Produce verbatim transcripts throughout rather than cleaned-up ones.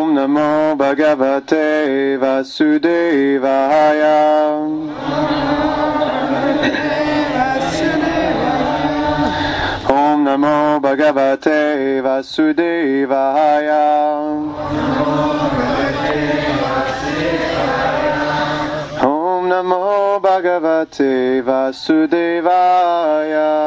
Om Namo Bhagavate Vasudevaya. Om Namo Bhagavate Vasudevaya. Om Namo Bhagavate Vasudevaya.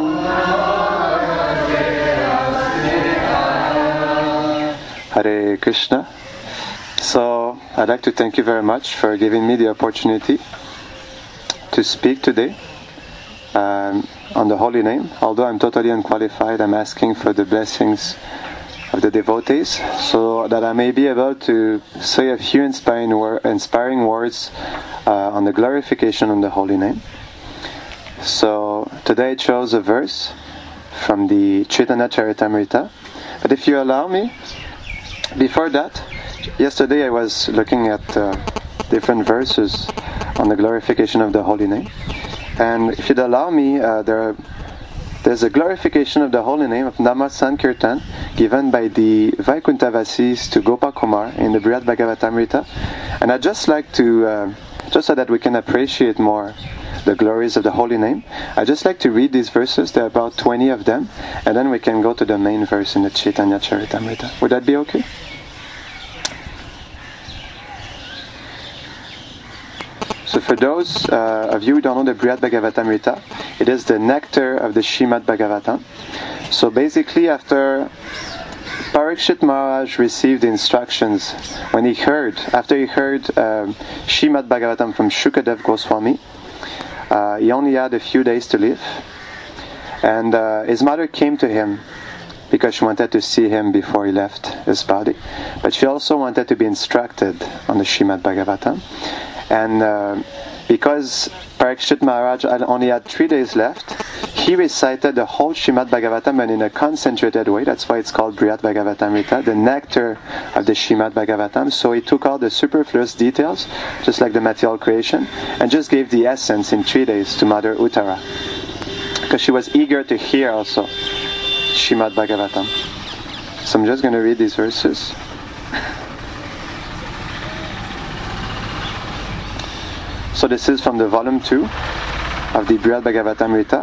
Hare Krishna. So, I'd like to thank you very much for giving me the opportunity to speak today um, on the Holy Name. Although I'm totally unqualified, I'm asking for the blessings of the devotees so that I may be able to say a few inspiring, wor- inspiring words uh, on the glorification of the Holy Name. So, today I chose a verse from the Chaitanya Charitamrita. But if you allow me, before that, yesterday I was looking at uh, different verses on the glorification of the Holy Name. And if you'd allow me, uh, there are, there's a glorification of the Holy Name of Nama Sankirtan given by the Vaikuntavasis to Gopakumar in the Brihad Bhagavatamrita. And I'd just like to, uh, just so that we can appreciate more the glories of the Holy Name, I'd just like to read these verses. There are about twenty of them, and then we can go to the main verse in the Chaitanya Charitamrita. Would that be okay? So for those uh, of you who don't know the Brihad Bhagavatamrita, it is the nectar of the Srimad Bhagavatam. So basically, after Parikshit Maharaj received the instructions, when he heard, after he heard um, Srimad Bhagavatam from Shukadev Goswami, Uh, he only had a few days to live, and uh, his mother came to him because she wanted to see him before he left his body, but she also wanted to be instructed on the Srimad Bhagavatam. And uh, because Parikshit Maharaj had only had three days left, he recited the whole Srimad Bhagavatam, and in a concentrated way. That's why it's called Brihad Bhagavatamrita, the nectar of the Srimad Bhagavatam. So he took all the superfluous details, just like the material creation, and just gave the essence in three days to Mother Uttara, because she was eager to hear also Srimad Bhagavatam. So I'm just going to read these verses. So this is from the volume two of the Brihad Bhagavatamrita.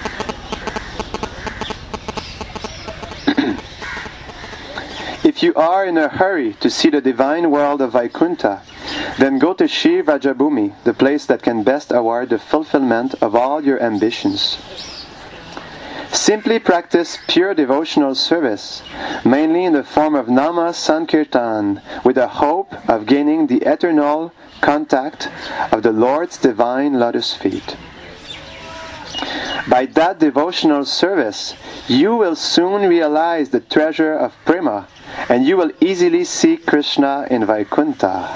If you are in a hurry to see the divine world of Vaikuntha, then go to Shri Vrajabhumi, the place that can best award the fulfillment of all your ambitions. Simply practice pure devotional service, mainly in the form of Nama Sankirtan, with the hope of gaining the eternal contact of the Lord's divine lotus feet. By that devotional service, you will soon realize the treasure of Prema, and you will easily see Krishna in Vaikuntha.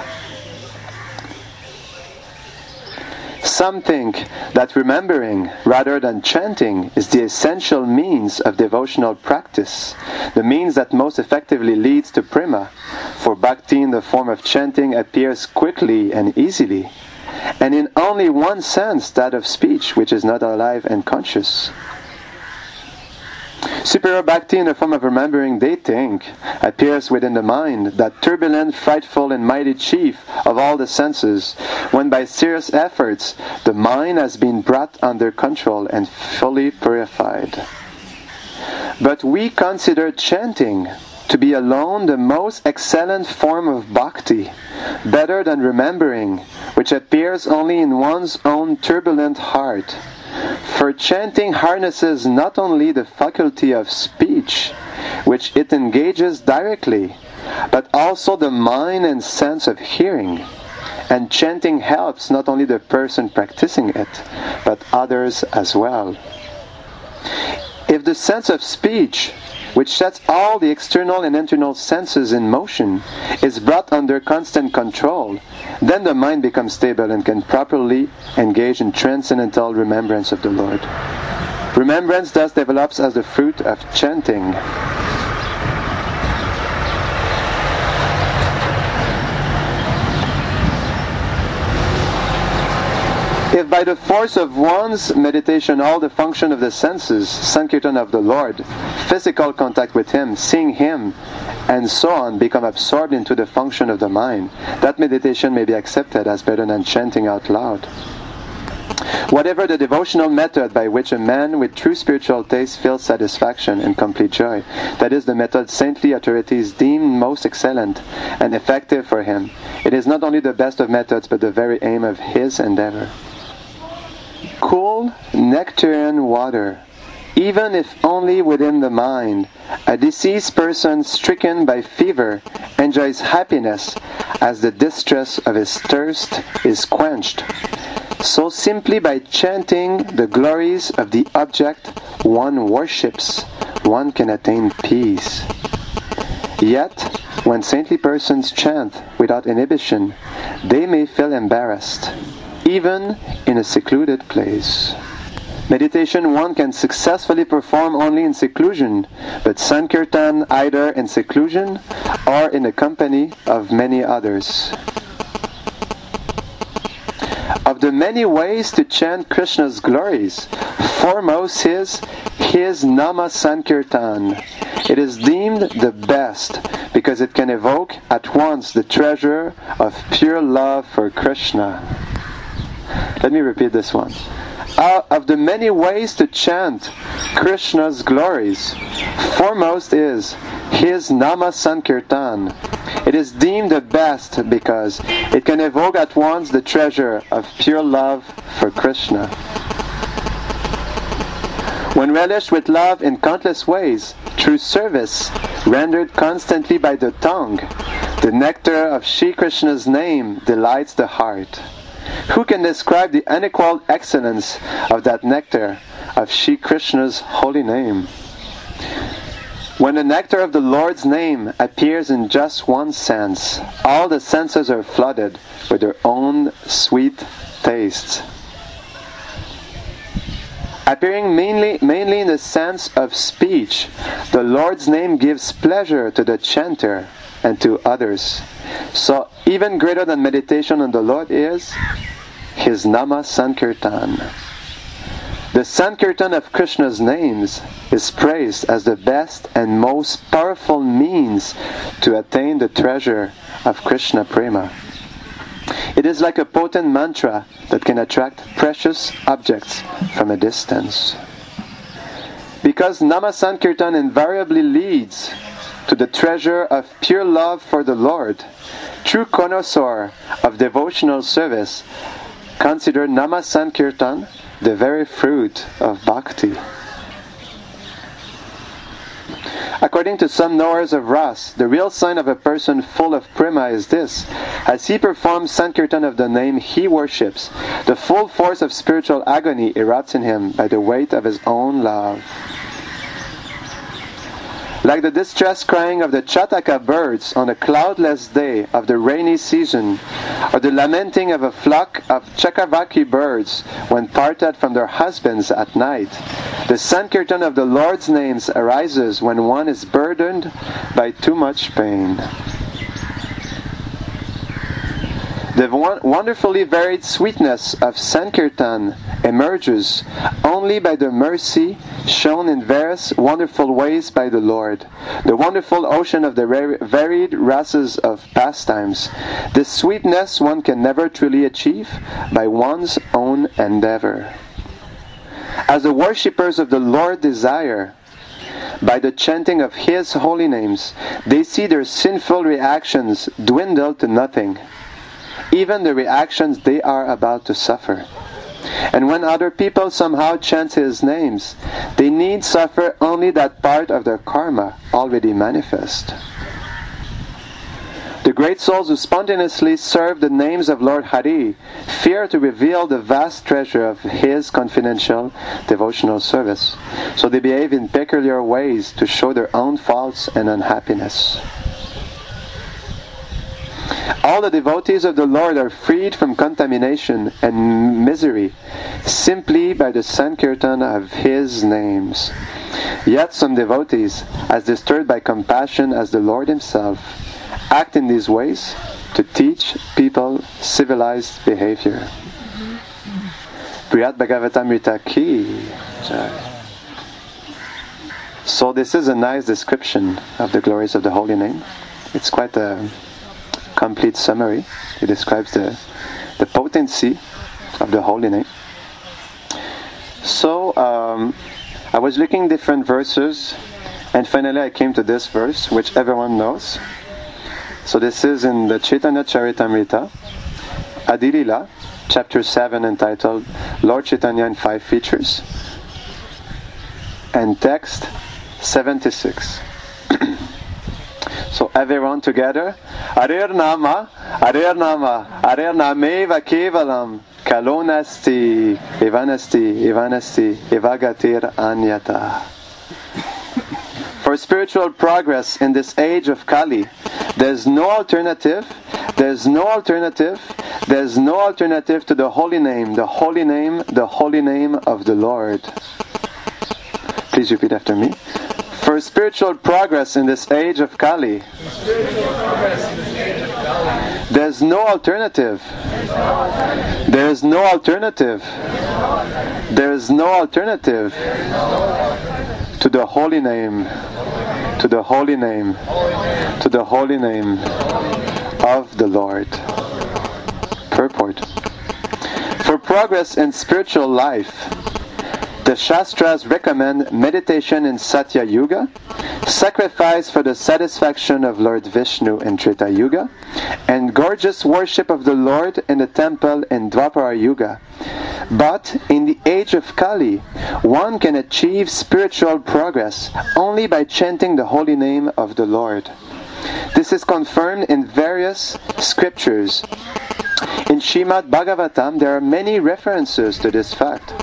Some think that remembering rather than chanting is the essential means of devotional practice, the means that most effectively leads to Prema, for bhakti in the form of chanting appears quickly and easily, and in only one sense, that of speech, which is not alive and conscious. Superior bhakti in the form of remembering, they think, appears within the mind, that turbulent, frightful and mighty chief of all the senses, when by serious efforts the mind has been brought under control and fully purified. But we consider chanting to be alone the most excellent form of bhakti, better than remembering, which appears only in one's own turbulent heart. For chanting harnesses not only the faculty of speech, which it engages directly, but also the mind and sense of hearing. And chanting helps not only the person practicing it, but others as well. If the sense of speech, which sets all the external and internal senses in motion, is brought under constant control, then the mind becomes stable and can properly engage in transcendental remembrance of the Lord. Remembrance thus develops as the fruit of chanting. If by the force of one's meditation all the function of the senses, Sankirtan of the Lord, physical contact with Him, seeing Him, and so on, become absorbed into the function of the mind, that meditation may be accepted as better than chanting out loud. Whatever the devotional method by which a man with true spiritual taste feels satisfaction and complete joy, that is the method saintly authorities deem most excellent and effective for him. It is not only the best of methods, but the very aim of his endeavor. Cool nectarian water, even if only within the mind. A diseased person stricken by fever enjoys happiness as the distress of his thirst is quenched. So simply by chanting the glories of the object one worships, one can attain peace. Yet, when saintly persons chant without inhibition, they may feel embarrassed, even in a secluded place. Meditation one can successfully perform only in seclusion, but Sankirtan either in seclusion or in the company of many others. Of the many ways to chant Krishna's glories, foremost is his Nama Sankirtan. It is deemed the best because it can evoke at once the treasure of pure love for Krishna. Let me repeat this one. Uh, of the many ways to chant Krishna's glories, foremost is his Nama Sankirtan. It is deemed the best because it can evoke at once the treasure of pure love for Krishna. When relished with love in countless ways, through service rendered constantly by the tongue, the nectar of Shri Krishna's name delights the heart. Who can describe the unequaled excellence of that nectar of Shri Krishna's holy name? When the nectar of the Lord's name appears in just one sense, all the senses are flooded with their own sweet tastes. Appearing mainly, mainly in the sense of speech, the Lord's name gives pleasure to the chanter and to others. So even greater than meditation on the Lord is his Nama Sankirtan. The Sankirtan of Krishna's names is praised as the best and most powerful means to attain the treasure of Krishna Prema. It is like a potent mantra that can attract precious objects from a distance. Because Nama Sankirtan invariably leads to the treasure of pure love for the Lord, true connoisseur of devotional service consider Nama Sankirtan the very fruit of bhakti. According to some knowers of Ras, the real sign of a person full of prema is this: as he performs Sankirtan of the name he worships, the full force of spiritual agony erupts in him by the weight of his own love. Like the distress crying of the Chataka birds on a cloudless day of the rainy season, or the lamenting of a flock of Chakravaki birds when parted from their husbands at night, the Sankirtan of the Lord's names arises when one is burdened by too much pain. The wonderfully varied sweetness of Sankirtan emerges only by the mercy shown in various wonderful ways by the Lord, the wonderful ocean of the varied races of pastimes. This sweetness one can never truly achieve by one's own endeavor. As the worshippers of the Lord desire, by the chanting of His holy names, they see their sinful reactions dwindle to nothing, even the reactions they are about to suffer. And when other people somehow chant His names, they need suffer only that part of their karma already manifest. The great souls who spontaneously serve the names of Lord Hari fear to reveal the vast treasure of His confidential devotional service, so they behave in peculiar ways to show their own faults and unhappiness. All the devotees of the Lord are freed from contamination and misery simply by the Sankirtan of His names. Yet some devotees, as disturbed by compassion as the Lord Himself, act in these ways to teach people civilized behavior. Priyat Bhagavatamrita ki Jai. So this is a nice description of the glories of the holy name. It's quite a complete summary. It describes the, the potency of the holy name. So um, I was looking different verses, and finally I came to this verse, which everyone knows. So this is in the Chaitanya Charitamrita, Adilila, chapter seven, entitled Lord Chaitanya and Five Features, and text seventy-six. So everyone together. Arir Nama, Arir Nama, Arir Nameva Kevalam, Kalonasti, Evanasti, Evanasti, Evagatir Anyata. For spiritual progress in this age of Kali, there's no alternative, there's no alternative, there's no alternative to the holy name, the holy name, the holy name of the Lord. Please repeat after me. For spiritual progress in this age of Kali, there's no alternative. There's no alternative. There's no alternative to the holy name, to the holy name, to the holy name of the Lord. Purport. For progress in spiritual life, the Shastras recommend meditation in Satya Yuga, sacrifice for the satisfaction of Lord Vishnu in Treta Yuga, and gorgeous worship of the Lord in the temple in Dwapara Yuga. But in the age of Kali, one can achieve spiritual progress only by chanting the holy name of the Lord. This is confirmed in various scriptures. In Srimad Bhagavatam, there are many references to this fact.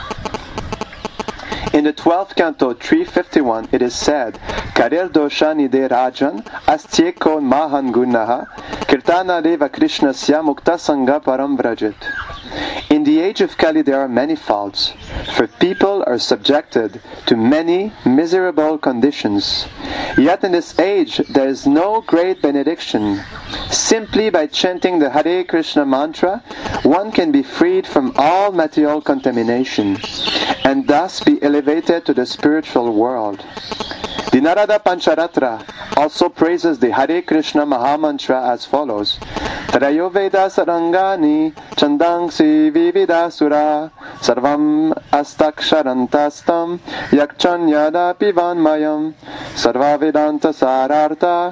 In the twelfth canto, three fifty-one, it is said, Karir dosha nide rajan, astyekon mahan gunaha, kirtana deva krishnasya mukta sangha param vrajit. In the age of Kali there are many faults, for people are subjected to many miserable conditions. Yet in this age there is no great benediction. Simply by chanting the Hare Krishna mantra, one can be freed from all material contamination, and thus be elevated to the spiritual world. The Narada Pancharatra also praises the Hare Krishna Mahamantra as follows. Trayo Veda Sarangani Chandangsi Vividasura Sarvam Astaksharantastam Yakchanyada Pivanmayam Sarva Vedanta Sarartha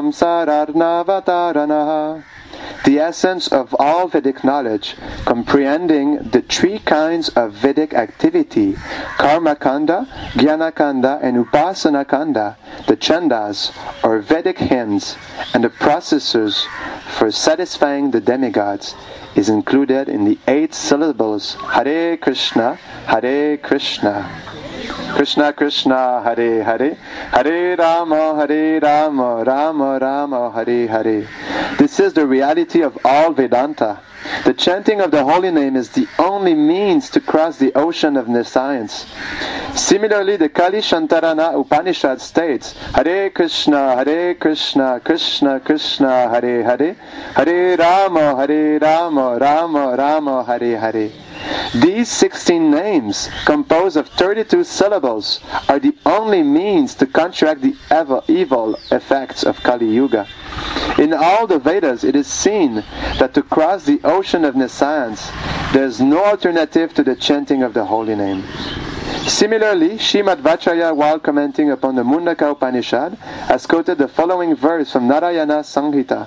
Samsararnavataranaha. The essence of all Vedic knowledge, comprehending the three kinds of Vedic activity, Karma Kanda, Jnana Kanda, and Upasana Kanda, the chandas, or Vedic hymns, and the processes for satisfying the demigods, is included in the eight syllables Hare Krishna, Hare Krishna. Krishna Krishna Hare Hare, Hare Rama Hare Rama, Rama Rama Hare Hare. This is the reality of all Vedanta. The chanting of the holy name is the only means to cross the ocean of nescience. Similarly, the Kali Shantarana Upanishad states, Hare Krishna, Hare Krishna, Krishna Krishna, Hare Hare, Hare Rama, Hare Rama, Rama Rama, Hare Hare. These sixteen names, composed of thirty-two syllables, are the only means to counteract the evil effects of Kali Yuga. In all the Vedas, it is seen that to cross the ocean of nescience, there is no alternative to the chanting of the holy name. Similarly, Srimad Vacharya, while commenting upon the Mundaka Upanishad, has quoted the following verse from Narayana Sanghita.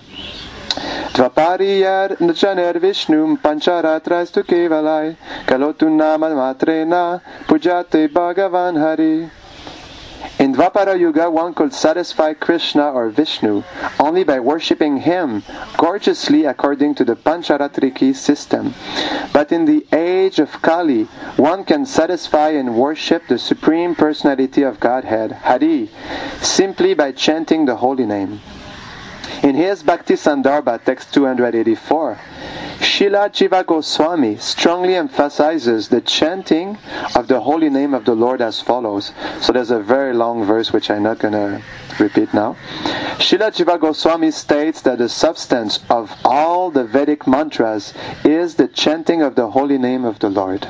Dvapariyar nachaner Vishnum pancharatrastu kevalai kalotu nama matrena pujate Bhagavan Hari. In Dvapara Yuga, one could satisfy Krishna or Vishnu only by worshipping him gorgeously according to the Pancharatriki system. But in the age of Kali, one can satisfy and worship the Supreme Personality of Godhead, Hari, simply by chanting the holy name. In his Bhakti Sandarbha, text two eighty-four, Srila Jiva Goswami strongly emphasizes the chanting of the holy name of the Lord as follows. So there's a very long verse which I'm not going to repeat now. Srila Jiva Goswami states that the substance of all the Vedic mantras is the chanting of the holy name of the Lord.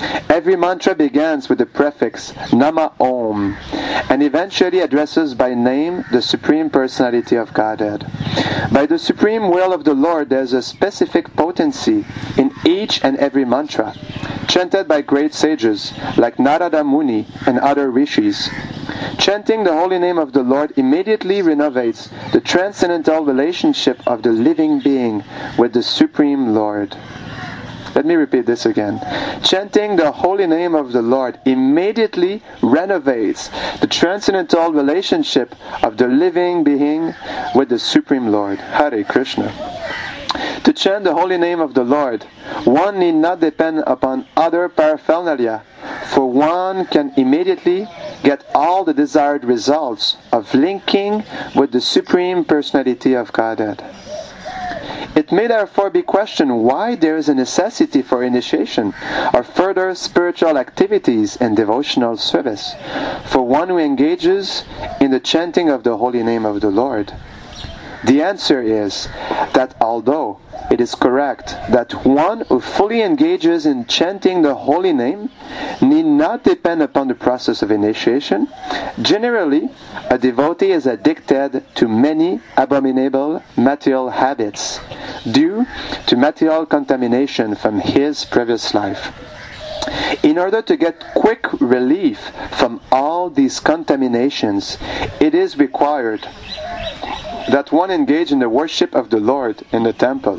Every mantra begins with the prefix Nama Om and eventually addresses by name the Supreme Personality of Godhead. By the supreme will of the Lord, there is a specific potency in each and every mantra, chanted by great sages like Narada Muni and other rishis. Chanting the holy name of the Lord immediately renovates the transcendental relationship of the living being with the Supreme Lord. Let me repeat this again. Chanting the holy name of the Lord immediately renovates the transcendental relationship of the living being with the Supreme Lord. Hare Krishna. To chant the holy name of the Lord, one need not depend upon other paraphernalia, for one can immediately get all the desired results of linking with the Supreme Personality of Godhead. It may therefore be questioned why there is a necessity for initiation or further spiritual activities and devotional service for one who engages in the chanting of the holy name of the Lord. The answer is that although it is correct that one who fully engages in chanting the holy name need not depend upon the process of initiation, generally a devotee is addicted to many abominable material habits due to material contamination from his previous life. In order to get quick relief from all these contaminations, it is required that one engage in the worship of the Lord in the temple.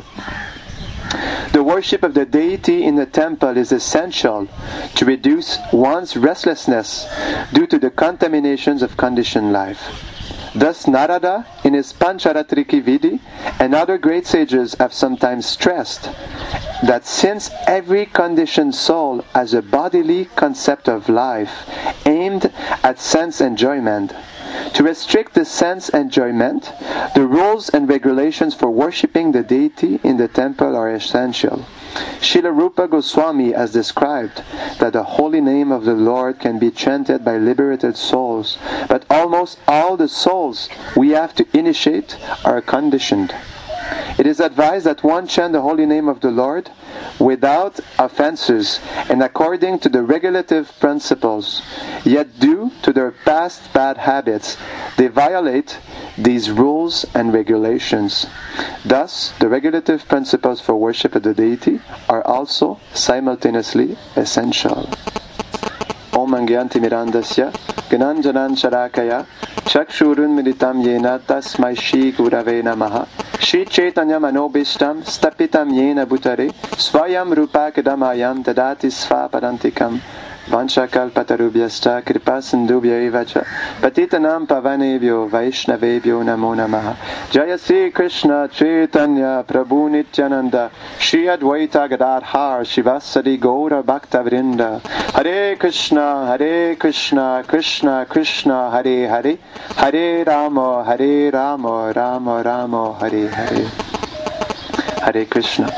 The worship of the deity in the temple is essential to reduce one's restlessness due to the contaminations of conditioned life. Thus Narada, in his Pancharatriki Vidhi, and other great sages have sometimes stressed that since every conditioned soul has a bodily concept of life aimed at sense enjoyment, to restrict the sense enjoyment, the rules and regulations for worshipping the deity in the temple are essential. Srila Rupa Goswami has described that the holy name of the Lord can be chanted by liberated souls, but almost all the souls we have to initiate are conditioned. It is advised that one chant the holy name of the Lord without offenses and according to the regulative principles, yet due to their past bad habits, they violate these rules and regulations. Thus, the regulative principles for worship of the deity are also simultaneously essential. Om Angyanti Mirandasya Gananjanan Charakaya Chakshurun Militam Yena Tasmai Shri Gurave Namaha Shri Chaitanya Manobishtam Stapitam Yena Bhutare Swayam Rupa Kadamayam Dadati Sva Padantikam Vanchakal Patarubhyasta Kripa Sindhubhya Evacha Patitanam Pavanebhyo Vaishnavebhyo Namo Namaha Jaya Sri Krishna Chaitanya Prabhu Nityananda Shri Advaita Gadadhar Shivasadi Gaura Bhakta Vrinda Hare Krishna Hare Krishna Krishna Krishna Hare Hare Hare Rama Hare Rama Rama Rama Hare Hare Hare Krishna.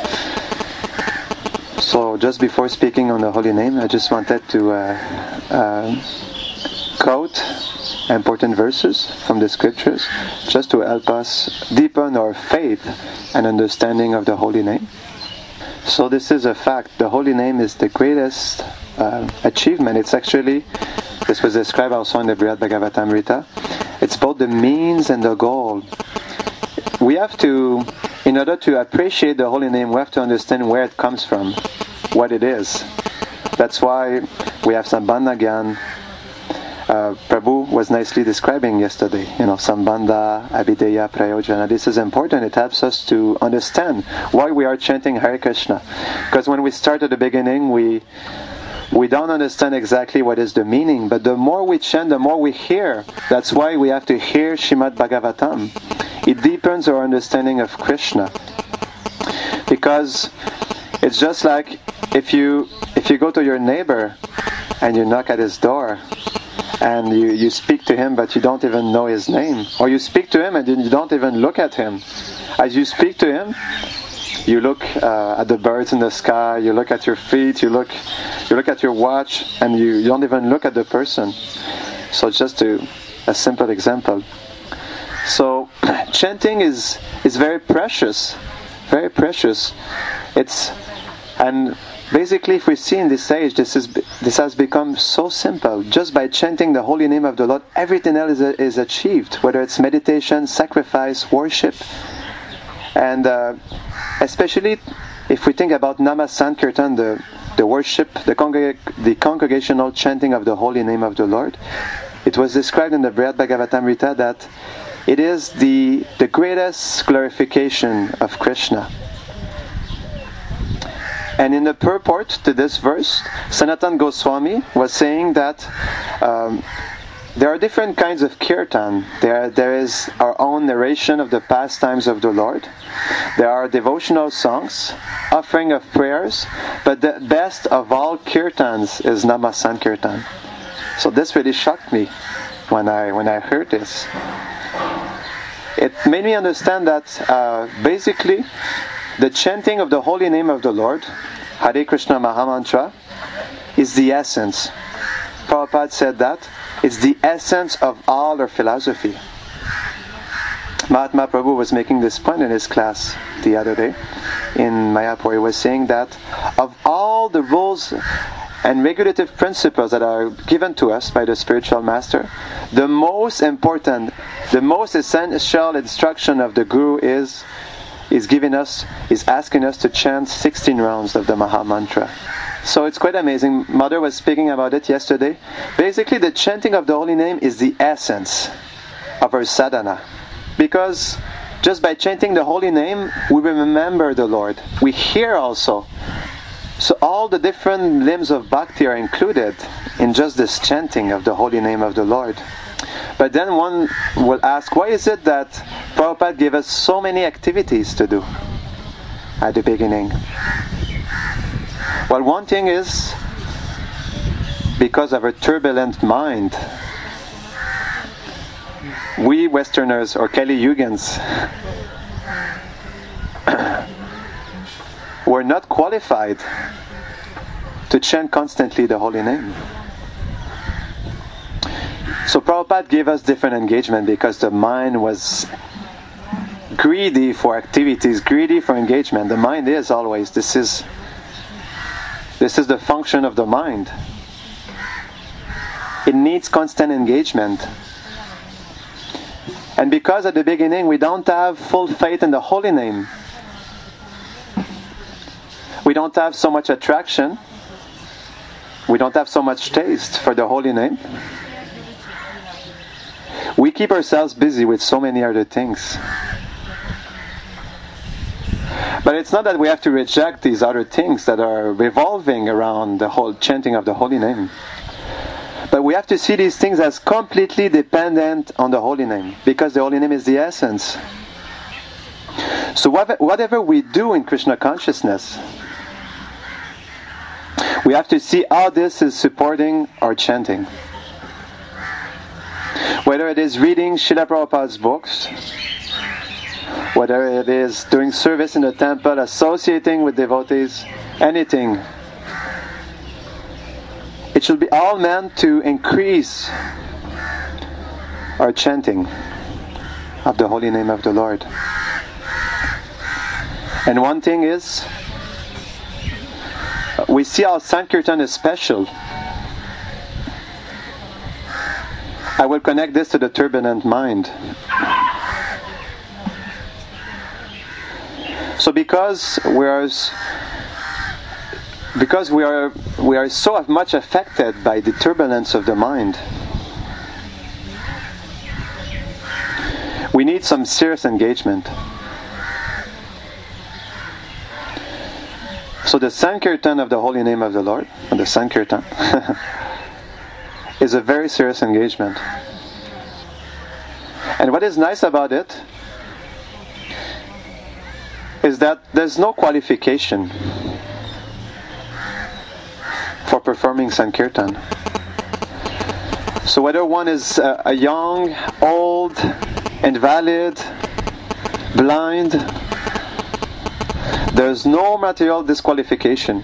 So just before speaking on the holy name, I just wanted to uh, uh, quote important verses from the scriptures just to help us deepen our faith and understanding of the holy name. So this is a fact. The holy name is the greatest uh, achievement. It's actually, this was described also in the Brihad Bhagavatamrita, it's both the means and the goal. We have to, in order to appreciate the holy name, we have to understand where it comes from, what it is. That's why we have Sambandha Gyan. Uh, Prabhu was nicely describing yesterday, you know, Sambandha, Abhideya, Prayojana. This is important. It helps us to understand why we are chanting Hare Krishna. Because when we start at the beginning, we we don't understand exactly what is the meaning. But the more we chant, the more we hear. That's why we have to hear Shrimad Bhagavatam. It deepens our understanding of Krishna. Because it's just like if you if you go to your neighbor and you knock at his door and you, you speak to him but you don't even know his name, or you speak to him and you don't even look at him. As you speak to him, you look uh, at the birds in the sky, you look at your feet, you look you look at your watch, and you, you don't even look at the person. So just to, a simple example. So chanting is is very precious, very precious. It's and basically, if we see in this age, this is this has become so simple. Just by chanting the holy name of the Lord, everything else is, is achieved, whether it's meditation, sacrifice, worship. And uh, especially if we think about Nama Sankirtan, the, the worship, the, congreg- the congregational chanting of the holy name of the Lord, it was described in the Brihad Bhagavatamrita that it is the, the greatest glorification of Krishna. And in the purport to this verse, Sanatan Goswami was saying that um, there are different kinds of kirtan. There, there is our own narration of the pastimes of the Lord. There are devotional songs, offering of prayers, but the best of all kirtans is Nama Sankirtan. So this really shocked me when I when I heard this. It made me understand that uh, basically the chanting of the holy name of the Lord, Hare Krishna Mahamantra, is the essence. Prabhupada said that. It's the essence of all our philosophy. Mahatma Prabhu was making this point in his class the other day in Mayapur. He was saying that of all the rules and regulative principles that are given to us by the spiritual master, the most important, the most essential instruction of the Guru is is giving us, is asking us to chant sixteen rounds of the Maha Mantra. So it's quite amazing. Mother was speaking about it yesterday. Basically, the chanting of the holy name is the essence of our sadhana. Because just by chanting the holy name, we remember the Lord. We hear also. So all the different limbs of bhakti are included in just this chanting of the holy name of the Lord. But then one will ask, why is it that Prabhupada gave us so many activities to do at the beginning? Well, one thing is because of a turbulent mind. We Westerners, or Kali Yugans, were not qualified to chant constantly the holy name. So Prabhupada gave us different engagement because the mind was greedy for activities, greedy for engagement. The mind is always, this is this is the function of the mind. It needs constant engagement. And because at the beginning we don't have full faith in the holy name, we don't have so much attraction, we don't have so much taste for the holy name, we keep ourselves busy with so many other things. But it's not that we have to reject these other things that are revolving around the whole chanting of the holy name. But we have to see these things as completely dependent on the holy name, because the holy name is the essence. So whatever we do in Krishna consciousness, we have to see how this is supporting our chanting. Whether it is reading Srila Prabhupada's books, whether it is doing service in the temple, associating with devotees, anything, it should be all meant to increase our chanting of the holy name of the Lord. And one thing is, we see how Sankirtan is special. I will connect this to the turbulent mind. So because we are because we are we are so much affected by the turbulence of the mind, we need some serious engagement. So the Sankirtan of the holy name of the Lord, or the Sankirtan, is a very serious engagement. And what is nice about it is that there's no qualification for performing Sankirtan. So whether one is a, a young, old, invalid, blind, there's no material disqualification.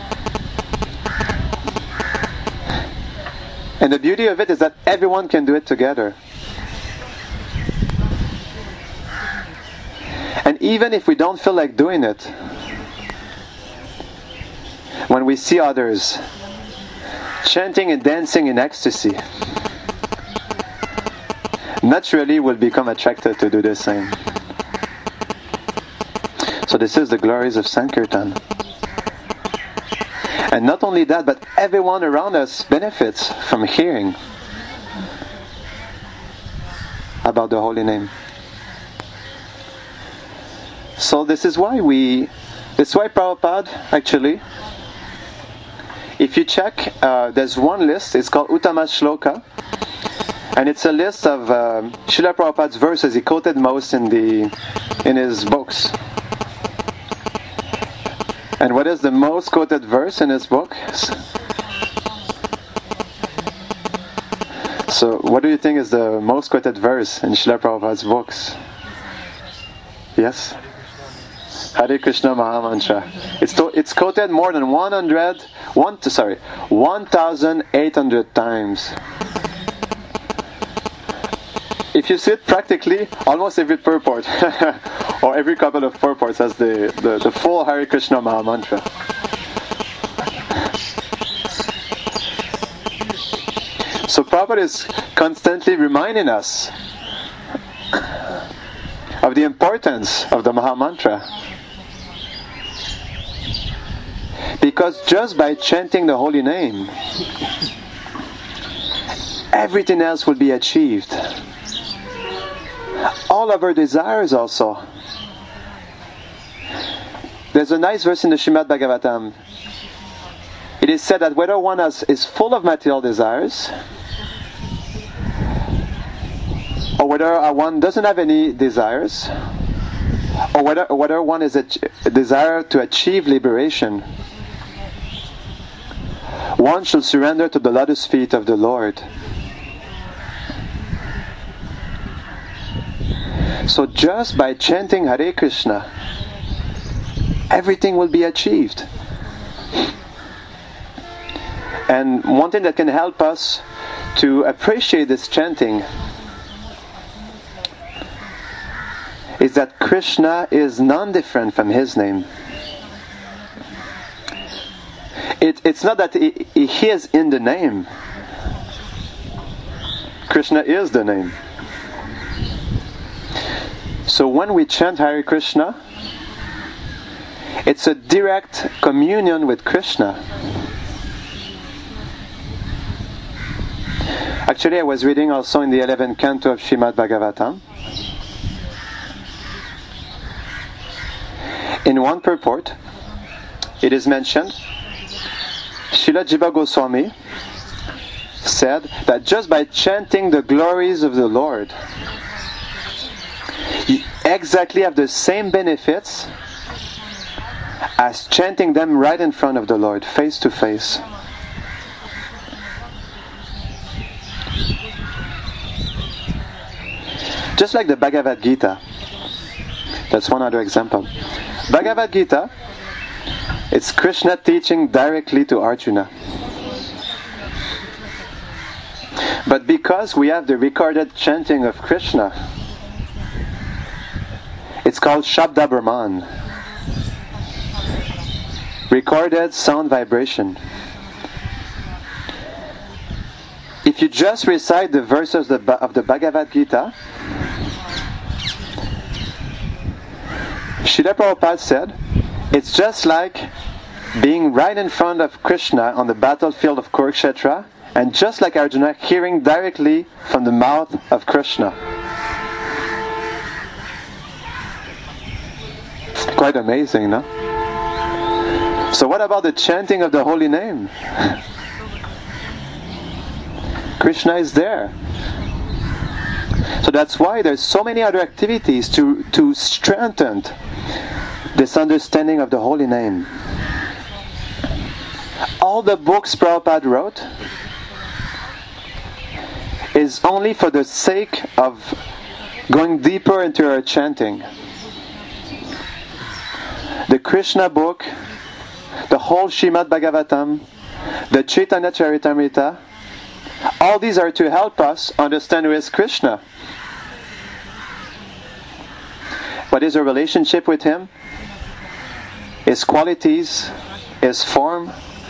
And the beauty of it is that everyone can do it together. And even if we don't feel like doing it, when we see others chanting and dancing in ecstasy, naturally we'll become attracted to do the same. So this is the glories of Sankirtan. And not only that, but everyone around us benefits from hearing about the holy name. So this is why we, this is why Prabhupada actually, if you check, uh, there's one list, it's called Uttama Shloka, and it's a list of uh, Srila Prabhupada's verses he quoted most in the in his books. And what is the most quoted verse in his book? So what do you think is the most quoted verse in Srila Prabhupada's books? Yes? Hare Krishna Mahamantra. It's to, it's quoted more than one hundred, one sorry, one thousand eight hundred times. If you see it practically, almost every purport or every couple of purports has the, the, the full Hare Krishna Mahamantra. So Prabhupada is constantly reminding us of the importance of the Mahamantra. Because just by chanting the holy name, everything else will be achieved. All of our desires also. There's a nice verse in the Srimad Bhagavatam. It is said that whether one has, is full of material desires, or whether one doesn't have any desires, or whether, whether one is a, a desire to achieve liberation, one should surrender to the lotus feet of the Lord. So just by chanting Hare Krishna, everything will be achieved. And one thing that can help us to appreciate this chanting is that Krishna is non-different from his name. It, it's not that he, he is in the name. Krishna is the name. So when we chant Hare Krishna, it's a direct communion with Krishna. Actually, I was reading also in the eleventh canto of Srimad Bhagavatam. In one purport, it is mentioned, Srila Jiva Goswami said that just by chanting the glories of the Lord, you exactly have the same benefits as chanting them right in front of the Lord, face to face. Just like the Bhagavad Gita. That's one other example. Bhagavad Gita, it's Krishna teaching directly to Arjuna. But because we have the recorded chanting of Krishna, it's called Shabda Brahman. Recorded sound vibration. If you just recite the verses of the Bhagavad Gita, Srila Prabhupada said, it's just like being right in front of Krishna on the battlefield of Kurukshetra, and just like Arjuna, hearing directly from the mouth of Krishna. Quite amazing, no? So what about the chanting of the holy name? Krishna is there. So that's why there's so many other activities to, to strengthen this understanding of the holy name. All the books Prabhupada wrote is only for the sake of going deeper into our chanting. The Krishna book, the whole Srimad Bhagavatam, the Chaitanya Charitamrita, all these are to help us understand who is Krishna. What is our relationship with Him? His qualities, is form.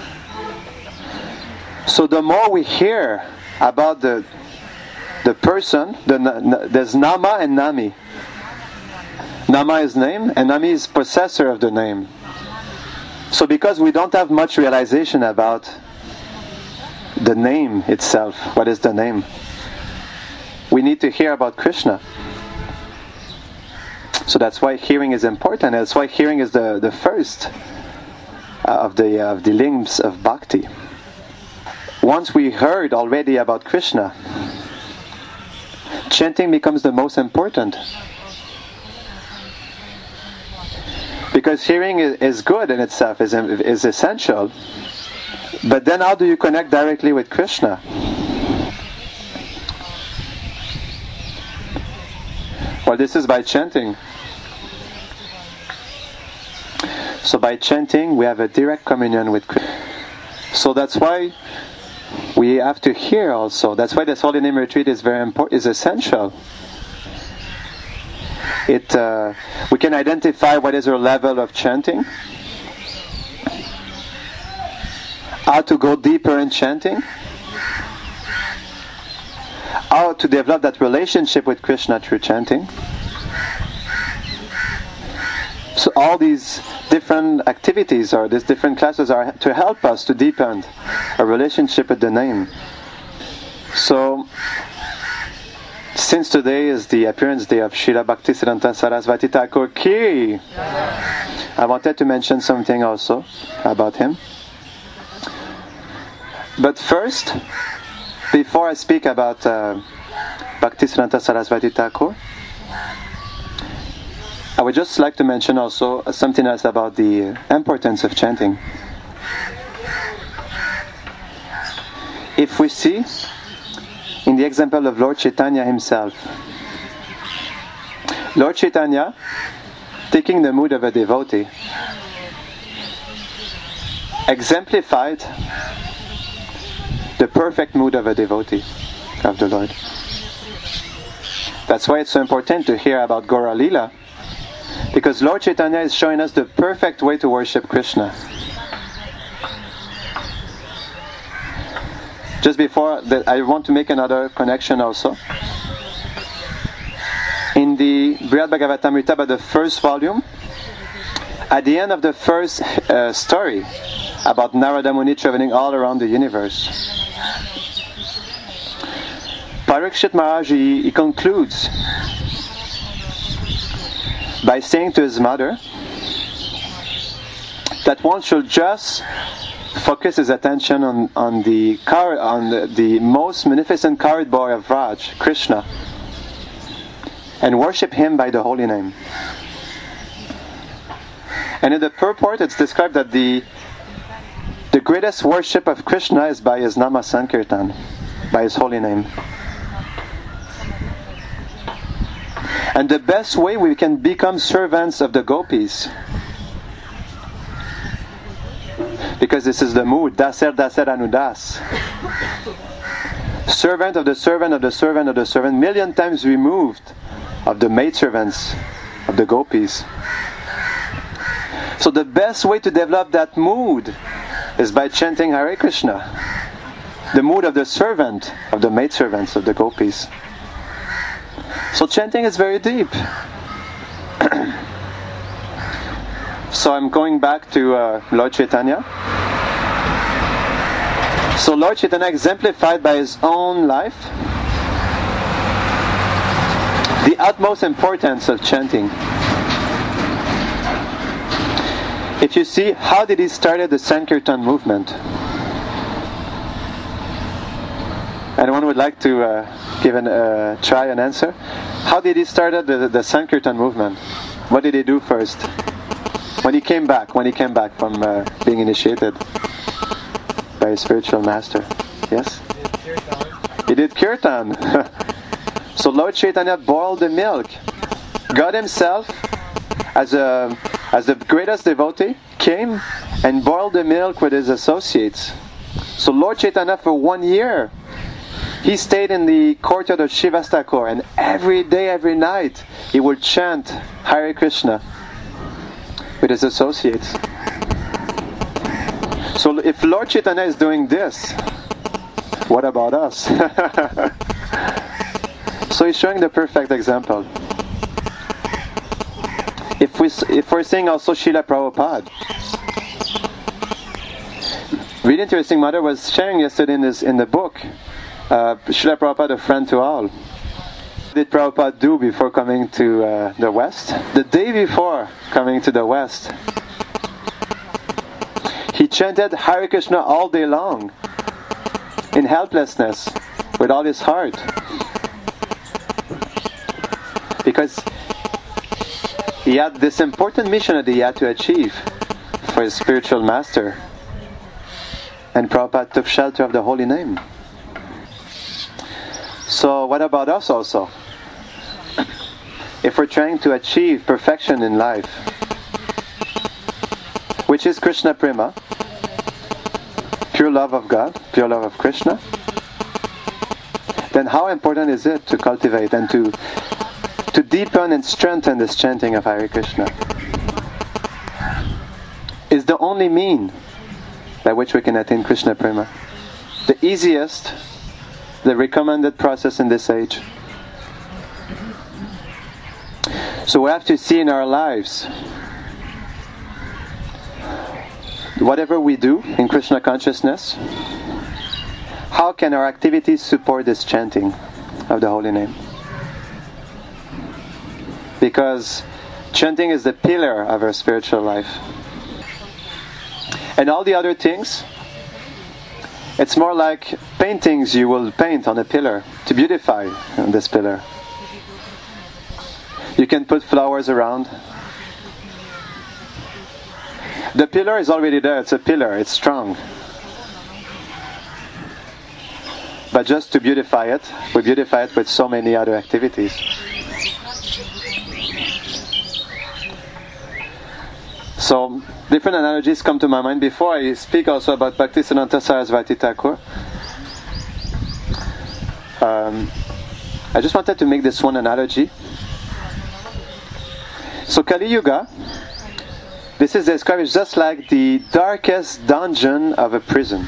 So the more we hear about the the person, the, there's Nama and Nami. Nama is name, and Nami is possessor of the name. So because we don't have much realization about the name itself, what is the name? We need to hear about Krishna. So that's why hearing is important. That's why hearing is the, the first of the of the links of bhakti. Once we heard already about Krishna, chanting becomes the most important. Because hearing is, is good in itself, is, is essential. But then how do you connect directly with Krishna? Well, this is by chanting. So by chanting, we have a direct communion with Krishna. So that's why we have to hear also. That's why this holy name retreat is very important, is essential. It uh, we can identify what is our level of chanting, how to go deeper in chanting, how to develop that relationship with Krishna through chanting. So all these different activities or these different classes are to help us to deepen a relationship with the name. So, since today is the appearance day of Srila Bhaktisiddhanta Sarasvati Thakur Ki, I wanted to mention something also about him. But first, before I speak about uh, Bhaktisiddhanta Sarasvati Thakur, I would just like to mention also something else about the importance of chanting. If we see in the example of Lord Chaitanya himself, Lord Chaitanya, taking the mood of a devotee, exemplified the perfect mood of a devotee of the Lord. That's why it's so important to hear about Gaura Lila, because Lord Chaitanya is showing us the perfect way to worship Krishna. Just before that, I want to make another connection also. In the Brihad Bhagavatamrita, but the first volume, at the end of the first uh, story about Narada Muni traveling all around the universe, Parikshit Maharaj, he, he concludes by saying to his mother that one should just focus his attention on, on the car, on the, the most magnificent chariot boy of Raj, Krishna, and worship him by the holy name. And in the purport, it's described that the the greatest worship of Krishna is by his Nama Sankirtan, by his holy name. And the best way we can become servants of the gopis, because this is the mood, Daser Daser Anudas. Servant of the servant of the servant of the servant, million times removed of the maidservants of the gopis. So the best way to develop that mood is by chanting Hare Krishna, the mood of the servant of the maidservants of the gopis. So chanting is very deep. So I'm going back to uh, Lord Chaitanya. So Lord Chaitanya exemplified by his own life the utmost importance of chanting. If you see, how did he start the Sankirtan movement? Anyone would like to uh, give an uh, try an answer? How did he start the, the Sankirtan movement? What did he do first? When he came back, when he came back from uh, being initiated by his spiritual master. Yes? He did kirtan. So Lord Chaitanya boiled the milk. God himself, as a as the greatest devotee, came and boiled the milk with his associates. So Lord Chaitanya, for one year, he stayed in the courtyard of Srivas Thakur, and every day, every night, he would chant Hare Krishna with his associates. So if Lord Chaitanya is doing this, what about us? So he's showing the perfect example. If, we, if we're saying also Srila Prabhupada, really interesting, Mother was sharing yesterday in, this, in the book, uh, Srila Prabhupada, a friend to all. What did Prabhupada do before coming to uh, the West? The day before coming to the West, he chanted Hare Krishna all day long, in helplessness, with all his heart. Because he had this important mission that he had to achieve for his spiritual master. And Prabhupada took shelter of the holy name. So what about us also? If we're trying to achieve perfection in life, which is Krishna Prema, pure love of God, pure love of Krishna, then how important is it to cultivate and to to deepen and strengthen this chanting of Hare Krishna? Is the only mean by which we can attain Krishna Prema. The easiest, the recommended process in this age. So we have to see in our lives, whatever we do in Krishna consciousness, how can our activities support this chanting of the holy name? Because chanting is the pillar of our spiritual life. And all the other things, it's more like paintings you will paint on a pillar to beautify this pillar. You can put flowers around. The pillar is already there, it's a pillar, it's strong. But just to beautify it, we beautify it with so many other activities. So, different analogies come to my mind. Before I speak also about Bhaktisiddhanta Sarasvati Thakur, um, I just wanted to make this one analogy. So Kali Yuga, this is described as just like the darkest dungeon of a prison.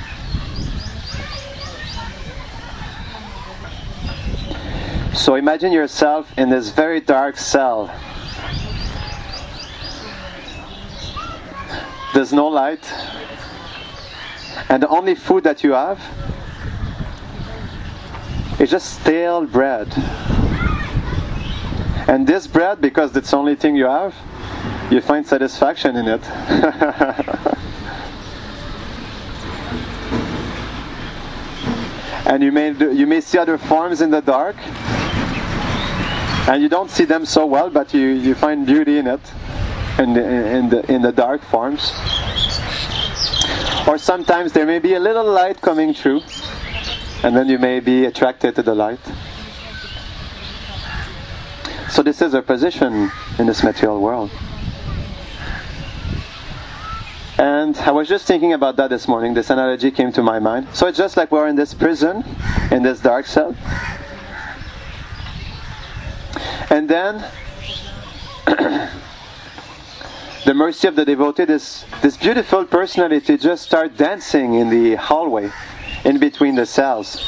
So imagine yourself in this very dark cell. There's no light, and the only food that you have is just stale bread. And this bread, because it's the only thing you have, you find satisfaction in it. And you may do, you may see other forms in the dark, and you don't see them so well, but you, you find beauty in it. In the, in the in the dark forms, or sometimes there may be a little light coming through, and then you may be attracted to the light. So this is our position in this material world. And I was just thinking about that this morning. This analogy came to my mind. So it's just like we're in this prison, in this dark cell, and then the mercy of the devotee, this, this beautiful personality just start dancing in the hallway, in between the cells.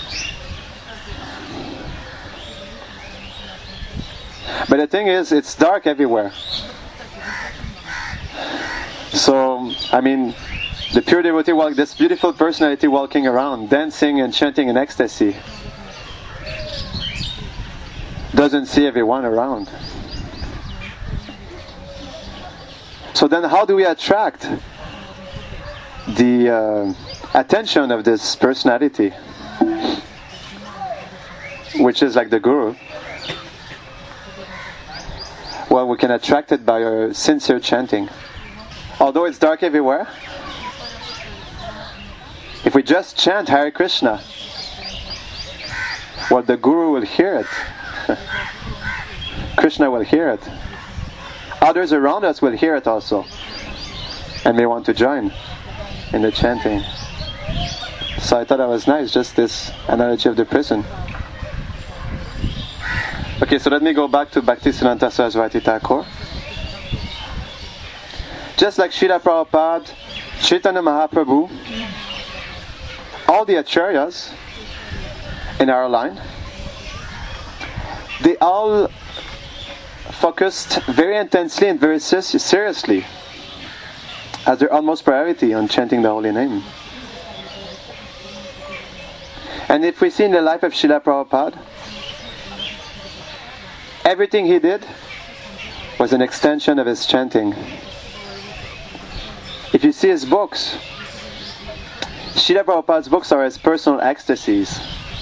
But the thing is, it's dark everywhere. So, I mean, the pure devotee, walk, this beautiful personality walking around, dancing and chanting in ecstasy, doesn't see everyone around. So then how do we attract the uh, attention of this personality, which is like the guru? Well, we can attract it by our sincere chanting. Although it's dark everywhere, if we just chant Hare Krishna, well, the guru will hear it. Krishna will hear it. Others around us will hear it also, and may want to join in the chanting. So I thought that was nice, just this analogy of the prison. Okay, so let me go back to Bhaktisiddhanta Sarasvati Thakur. Just like Srila Prabhupada, Chaitanya Mahaprabhu, all the acharyas in our line, they all focused very intensely and very ser- seriously as their utmost priority on chanting the holy name. And if we see in the life of Srila Prabhupada, everything he did was an extension of his chanting. If you see his books, Srila Prabhupada's books are his personal ecstasies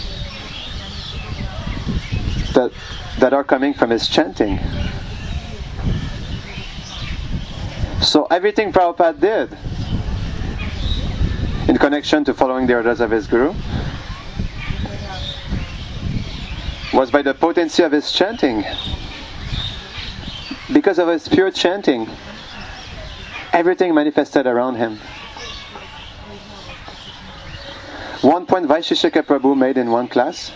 that, that are coming from his chanting. So everything Prabhupada did in connection to following the orders of his Guru was by the potency of his chanting. Because of his pure chanting, everything manifested around him. One point Vaisheshika Prabhu made in one class: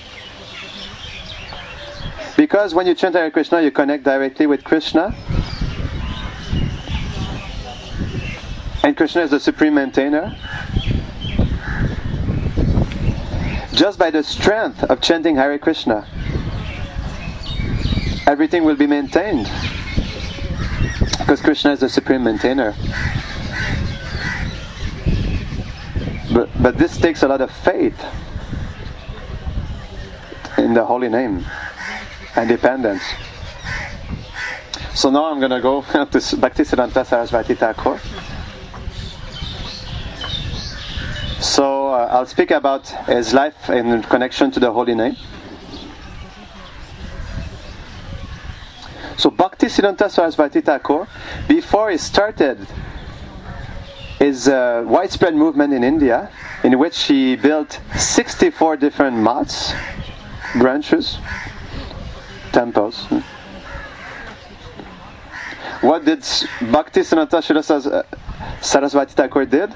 because when you chant Hare Krishna, you connect directly with Krishna, and Krishna is the supreme maintainer. Just by the strength of chanting Hare Krishna, everything will be maintained, because Krishna is the supreme maintainer. But, but this takes a lot of faith in the holy name and dependence. So now I'm going to go to Bhaktisiddhanta Sarasvati Thakur. So uh, I'll speak about his life in connection to the holy name. So Bhaktisiddhanta Sarasvati Thakur, before he started his uh, widespread movement in India, in which he built sixty-four different maths, branches, temples. What did Bhaktisiddhanta Sarasvati Thakur did?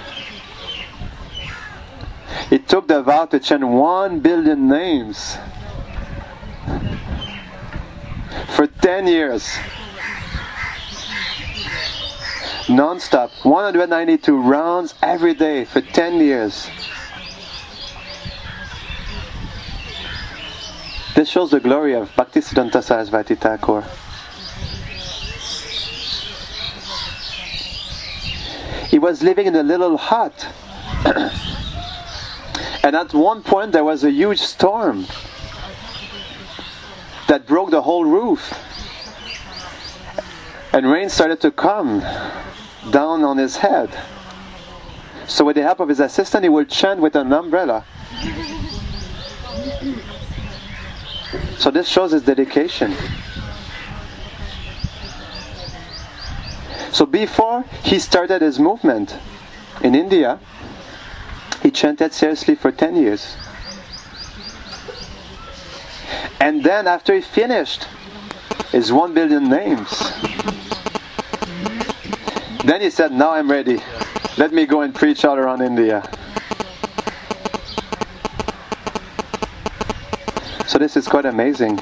He took the vow to chant one billion names for ten years. Non-stop, one hundred ninety-two rounds every day for ten years. This shows the glory of Bhaktisiddhanta Sarasvati Thakur. He was living in a little hut. And at one point there was a huge storm that broke the whole roof. And rain started to come down on his head. So with the help of his assistant, he would chant with an umbrella. So this shows his dedication. So before he started his movement in India, he chanted seriously for ten years. And then after he finished his one billion names, then he said, now I'm ready. Let me go and preach all around India. So this is quite amazing.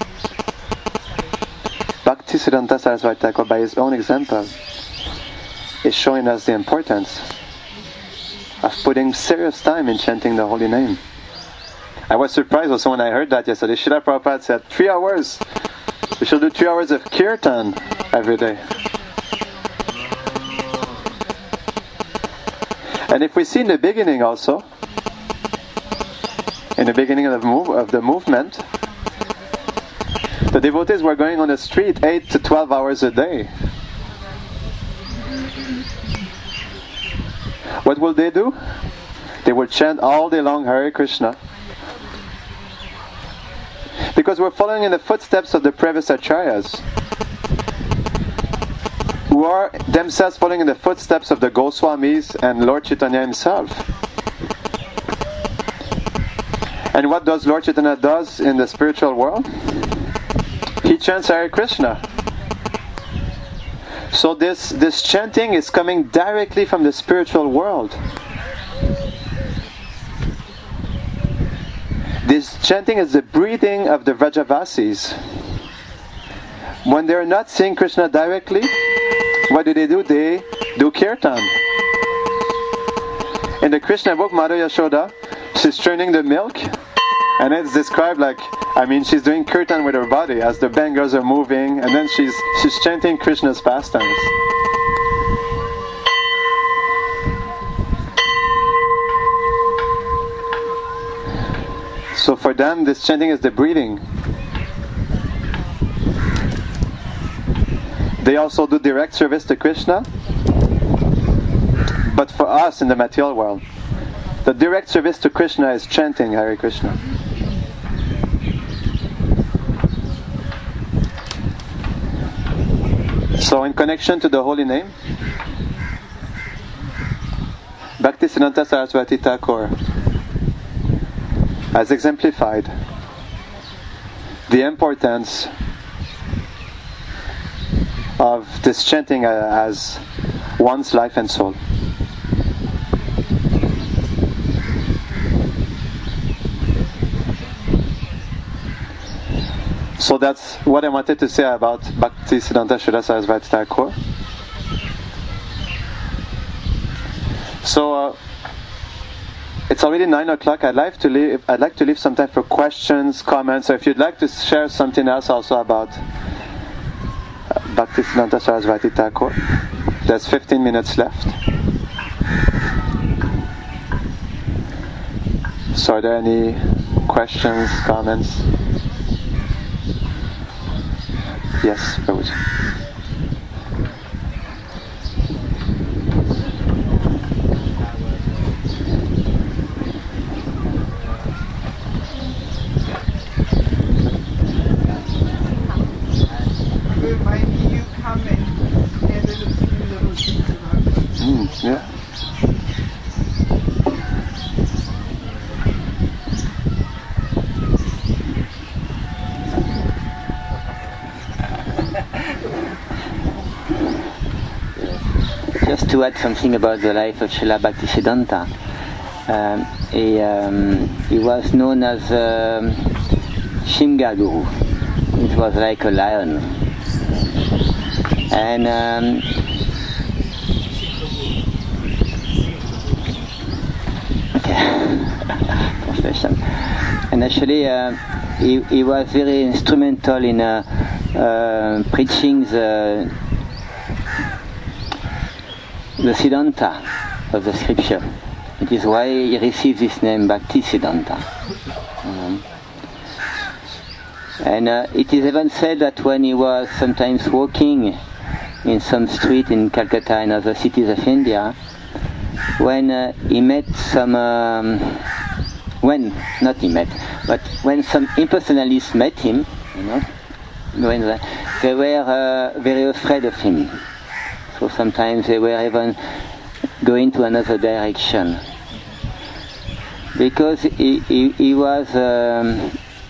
Bhaktisiddhanta Sarasvati Thakur, by his own example, is showing us the importance of putting serious time in chanting the holy name. I was surprised also when I heard that yesterday. Srila Prabhupada said, three hours. We should do three hours of kirtan every day. And if we see in the beginning also, in the beginning of the, move, of the movement, the devotees were going on the street eight to twelve hours a day. What will they do? They will chant all day long Hare Krishna. Because we're following in the footsteps of the previous acharyas, who are themselves following in the footsteps of the Goswamis and Lord Chaitanya himself. And what does Lord Chaitanya does in the spiritual world? He chants Hare Krishna. So this, this chanting is coming directly from the spiritual world. This chanting is the breathing of the Vrajavasis. When they're not seeing Krishna directly, what do they do? They do kirtan. in the Krishna book, Mother Yashoda, she's churning the milk, and it's described like, I mean, she's doing kirtan with her body as the bangers are moving, and then she's she's chanting Krishna's pastimes. So for them, this chanting is the breathing. They also do direct service to Krishna. But for us in the material world, the direct service to Krishna is chanting Hare Krishna. So in connection to the holy name, Bhaktisiddhanta Saraswati Thakur has exemplified the importance of this chanting as one's life and soul. So that's what I wanted to say about Bhaktisiddhanta Srila Saraswati Thakur. So uh, it's already nine o'clock. I'd like to leave. I'd like to leave some time for questions, comments. So if you'd like to share something else also about uh, Bhaktisiddhanta Saraswati Thakur, there's fifteen minutes left. So are there any questions, comments? Yes, Prabhuji. Maybe you come and have a look through the whole thing about Mm, yeah. Just to add something about the life of Srila Bhaktisiddhanta, um, he, um, he was known as um, Shimga Guru. It was like a lion. And um, okay, translation. And actually, uh, he, he was very instrumental in uh, uh, preaching the the Siddhanta of the scripture. It is why he received this name Bhaktisiddhanta. Um, and uh, it is even said that when he was sometimes walking in some street in Calcutta and other cities of India, when uh, he met some, um, when, not he met, but when some impersonalists met him, you know, when they were uh, very afraid of him. So sometimes they were even going to another direction. Because he, he, he was um,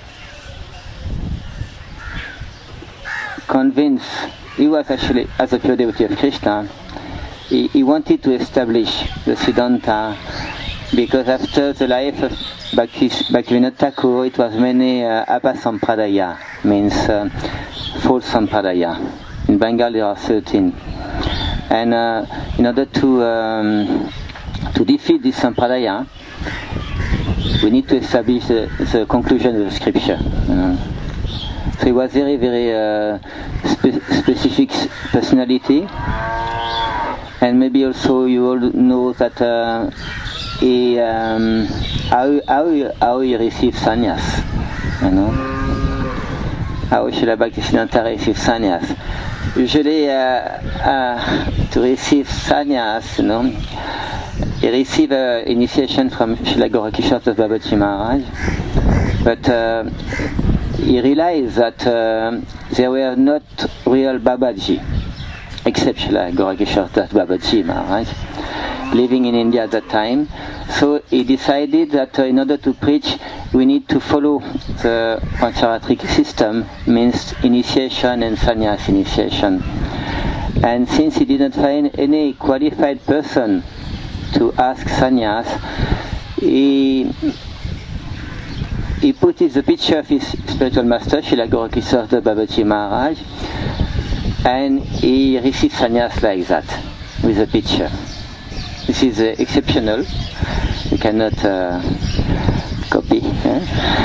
convinced, he was actually, as a pure devotee of Krishna, he, he wanted to establish the Siddhanta, because after the life of Bhakti, Bhaktivinoda Thakur, it was many uh, apasampradaya, means uh, false sampradaya. In Bengal there are thirteen. And uh, in order to um, to defeat this sampradaya, we need to establish the, the conclusion of the scripture. You know. So he was very, very uh, spe- specific personality, and maybe also you all know that uh, he um, how how he, how he received sannyas. You know, how Srila Bhaktisiddhanta received sannyas. Usually, uh, uh, to receive sannyas, you know, he received uh, initiation from Srila Gorakishore Babaji Maharaj, but uh, he realized that uh, there were not real Babaji, except Srila Gorakishore Babaji Maharaj, living in India at that time. So he decided that uh, in order to preach, we need to follow the Pancharatric system, means initiation and sannyas initiation. And since he didn't find any qualified person to ask sannyas, he, he put the picture of his spiritual master, Srila Gorakishore Babaji Maharaj, and he received sannyas like that, with a picture. this is uh, exceptional. You cannot uh, copy. Eh?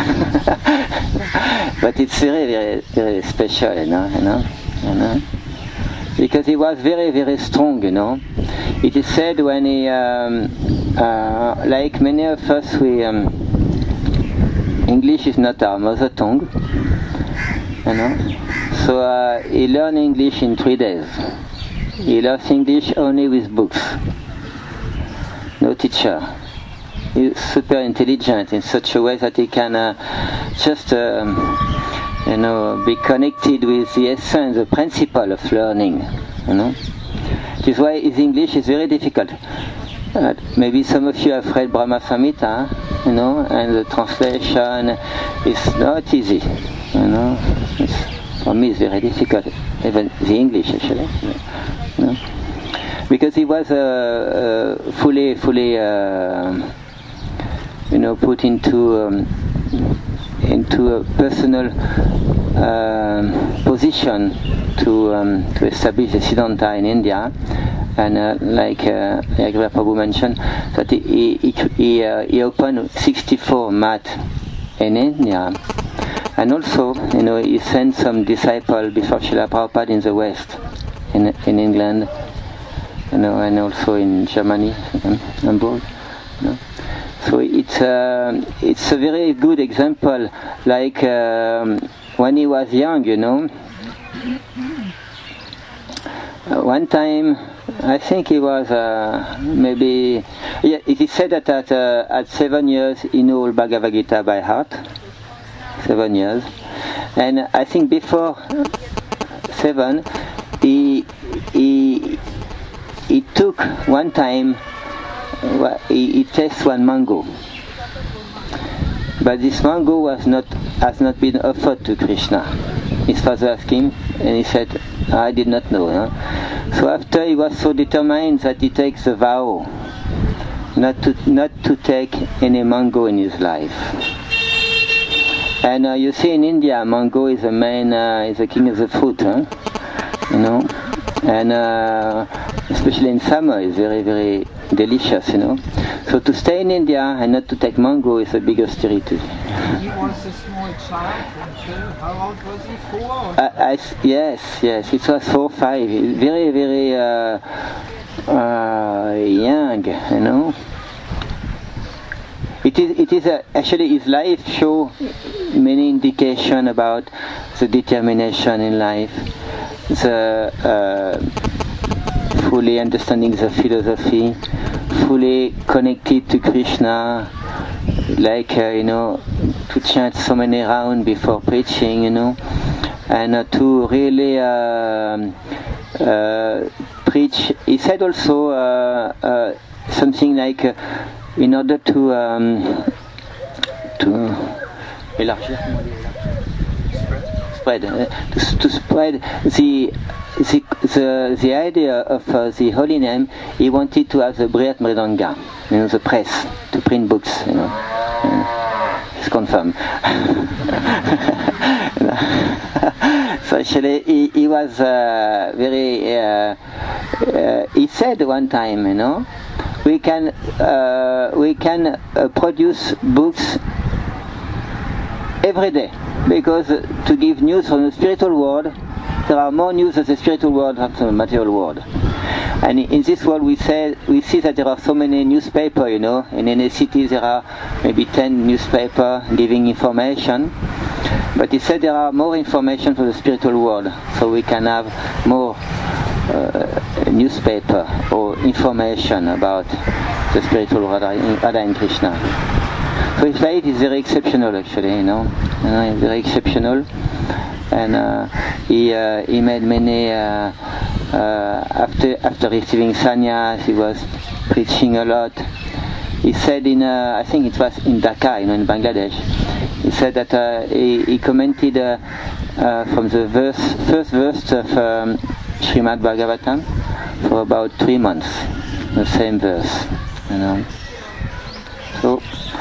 But it's very, very, very special, you know, you know, you know. Because he was very, very strong, you know. It is said when he, um, uh, like many of us, we um, English is not our mother tongue, you know. So uh, he learned English in three days. He learns English only with books, no teacher. He's super intelligent in such a way that he can uh, just, um, you know, be connected with the essence, the principle of learning, you know. This is why his English is very difficult. Uh, maybe some of you have read Brahma Samhita, you know, and the translation is not easy, you know. It's, for me, it's very difficult, even the English actually, you know. Because he was uh, uh, fully, fully, uh, you know, put into um, into a personal uh, position to um, to establish the Siddhanta in India, and uh, like uh, like Prabhu mentioned, that he he he, uh, he opened sixty-four mat in India, and also, you know, he sent some disciples before Srila Prabhupada in the West, in in England, you know, and also in Germany, Hamburg, you know. So it's uh, it's a very good example. Like um, when he was young, you know. Uh, one time, I think he was uh, maybe. Yeah, it is said that at uh, at seven years he knew all Bhagavad Gita by heart. Seven years, and I think before seven, he he he took one time. He, he tastes one mango, but this mango was not has not been offered to Krishna. His father asked him, and he said, "I did not know." Huh? So after he was so determined that he takes a vow not to not to take any mango in his life. And uh, you see in India, mango is the main, uh, is the king of the fruit, huh? You know, and uh, especially in summer, it's very, very delicious, you know. So to stay in India and not to take mango is a big austerity. He was a small child. How old was he? Four? Uh, I, yes, yes, it was four, five. Very, very uh, uh, young, you know. It is, it is a, actually his life show many indication about the determination in life, the uh, fully understanding the philosophy, fully connected to Krishna, like uh, you know, to chant so many rounds before preaching, you know, and uh, to really uh, uh, preach. He said also uh, uh, something like. Uh, In order to um, to élargir, spread, uh, to, to spread the the the, the idea of uh, the holy name, he wanted to have the Brihat Mridanga, you know, the press to print books, you know. Uh, it's confirmed. So actually, he, he was uh, very. Uh, uh, he said one time, you know. We can uh, we can uh, produce books every day, because uh, to give news from the spiritual world, there are more news of the spiritual world than from the material world. And in this world, we say we see that there are so many newspapers. You know, in any city there are maybe ten newspapers giving information. But he said there are more information from the spiritual world, so we can have more. Uh, newspaper or information about the spiritual Radha and Krishna. So his life is very exceptional, actually, you know, you know very exceptional, and uh, he uh, he made many uh, uh, after after receiving sannyas, he was preaching a lot. He said in uh, I think it was in Dhaka, you know, in Bangladesh. He said that uh, he, he commented uh, uh, from the verse first verse of. Um, Srimad Bhagavatam for about three months, the same verse, you know. So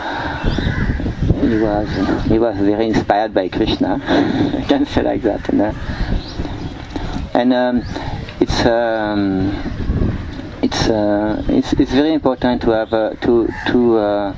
he was he was very inspired by Krishna. I can say like that, you know. And um, it's um, it's it's uh, it's it's very important to have uh, to to uh,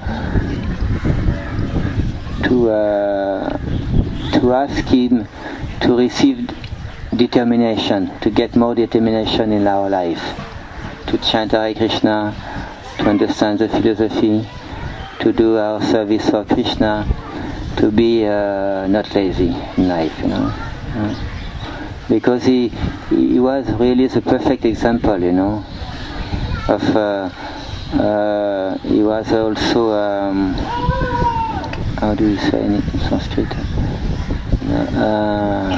to uh, to ask him to receive determination, to get more determination in our life, to chant Hare Krishna, to understand the philosophy, to do our service for Krishna, to be uh, not lazy in life, you know. Uh, because he he was really the perfect example, you know, of uh, uh, he was also um, how do you say in Sanskrit? Uh,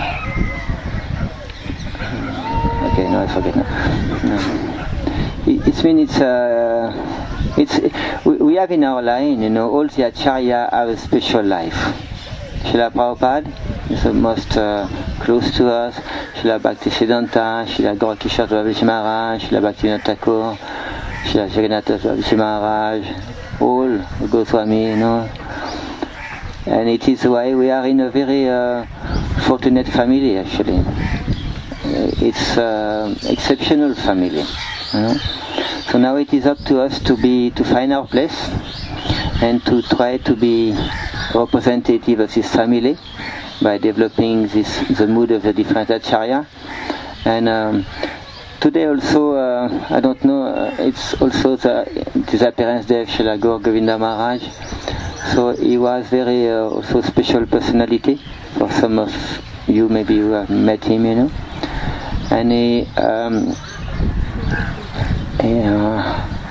okay, no, I forget now. No. It, it's mean it's uh, it's we, we have in our line, you know, all the acharya have a special life. Srila Prabhupada is the most uh, close to us. Srila Bhaktisiddhanta, Srila Gaurkishore Babaji Maharaj, Srila Bhaktivinoda Thakur, Srila Jagannatha Babaji Maharaj, all Goswami, you know. And it is why we are in a very uh, fortunate family, actually. It's uh, exceptional family, you know. So now it is up to us to be to find our place and to try to be representative of this family by developing this the mood of the different acharya. And um, today also, uh, I don't know, uh, it's also the disappearance day of Srila Gaur Govinda Maharaj. So he was very uh, also special personality for some of you, maybe who have met him, you know. And he, um, he, uh,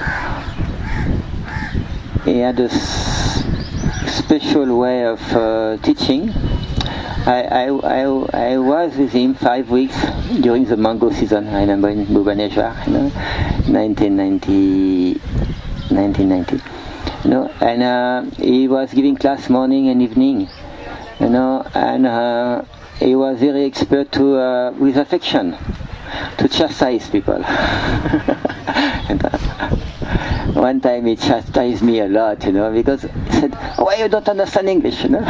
he had a s- special way of uh, teaching. I, I, I, I was with him five weeks during the mango season, I remember in Bhubaneswar, you know, nineteen ninety, nineteen ninety. You know, and uh, he was giving class morning and evening, you know, and uh, he was very expert to, uh, with affection, to chastise people. And, uh, one time he chastised me a lot, you know, because he said, "Why you don't understand English, you know?"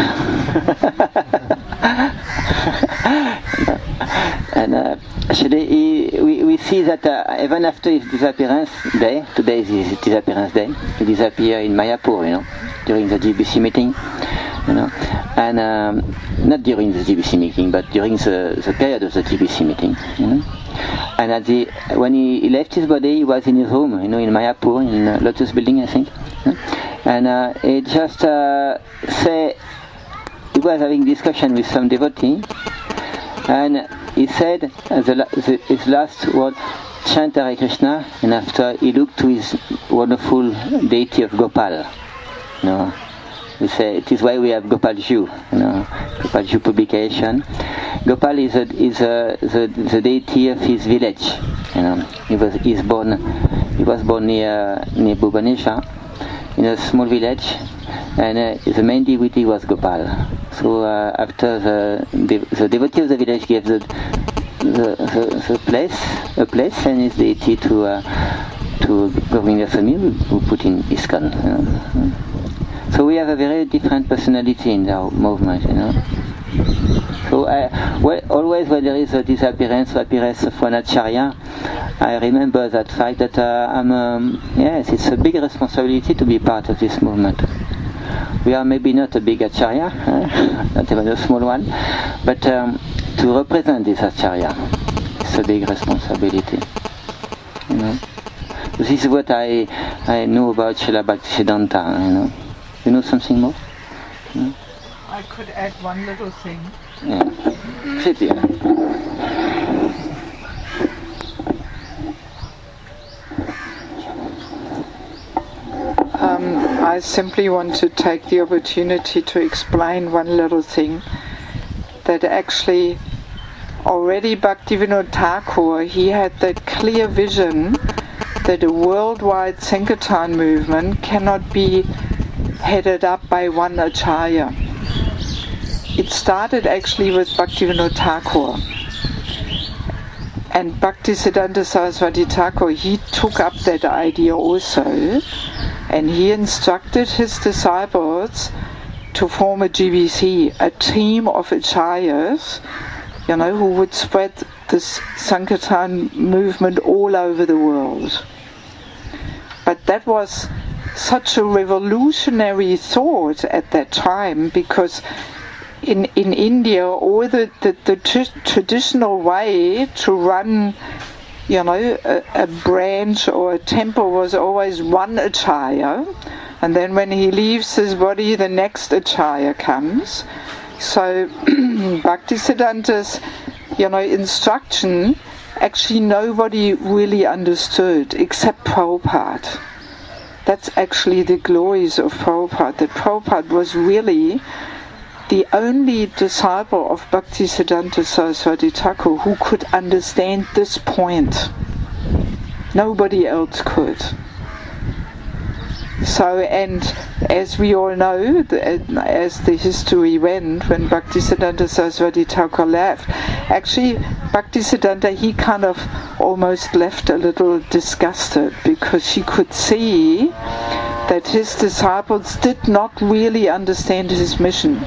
And uh, actually, he, we, we see that uh, even after his disappearance day, today is his disappearance day, he disappeared in Mayapur, you know, during the G B C meeting, you know, and um, not during the G B C meeting, but during the, the period of the G B C meeting, you know. And at the, when he, he left his body, he was in his home, you know, in Mayapur, in uh, Lotus Building, I think, you know? And uh, he just uh, say, he was having discussion with some devotee, and he said uh, the, the, his last word, chant Hare Krishna, and after he looked to his wonderful deity of Gopal. You know, we say it is why we have Gopal Ju, you know, Gopal Ju publication. Gopal is a, is a, the, the deity of his village. You know, he was he's born he was born near near Bhubaneswar, in a small village, and uh, the main deity was Gopal. So uh, after the, the the devotee of the village gave the the, the, the place a place and his deity to uh, to Govinda Swami, who put in ISKCON. You know. So we have a very different personality in our movement, you know. So I, well, always when there is a disappearance or appearance of one acharya, I remember that fact that uh, I'm um, yes, it's a big responsibility to be part of this movement. We are maybe not a big acharya, uh, not even a small one, but um, to represent this acharya, it's a big responsibility. You know, this is what I I know about Srila Bhaktisiddhanta. You know, you know something more? You know? I could add one little thing. Yeah. Sit here. Um, I simply want to take the opportunity to explain one little thing, that actually already Bhaktivinoda Thakur, he had that clear vision that a worldwide Sankirtan movement cannot be headed up by one acharya. It started actually with Bhaktivinoda Thakur. And Bhaktisiddhanta Saraswati Thakur, he took up that idea also, and he instructed his disciples to form a G B C, a team of acharyas, you know, who would spread this Sankirtan movement all over the world. But that was such a revolutionary thought at that time, because in in India, all the, the, the tr- traditional way to run, you know, a, a branch or a temple was always one acharya, and then when he leaves his body, the next acharya comes. So Bhaktisiddhanta's, you know, instruction, actually nobody really understood except Prabhupada. That's actually the glories of Prabhupada, that Prabhupada was really the only disciple of Bhaktisiddhanta Saraswati Thakur who could understand this point. Nobody else could. So, and as we all know, the, as the history went, when Bhaktisiddhanta Saraswati Thakur left, actually Bhaktisiddhanta, he kind of almost left a little disgusted, because she could see that his disciples did not really understand his mission.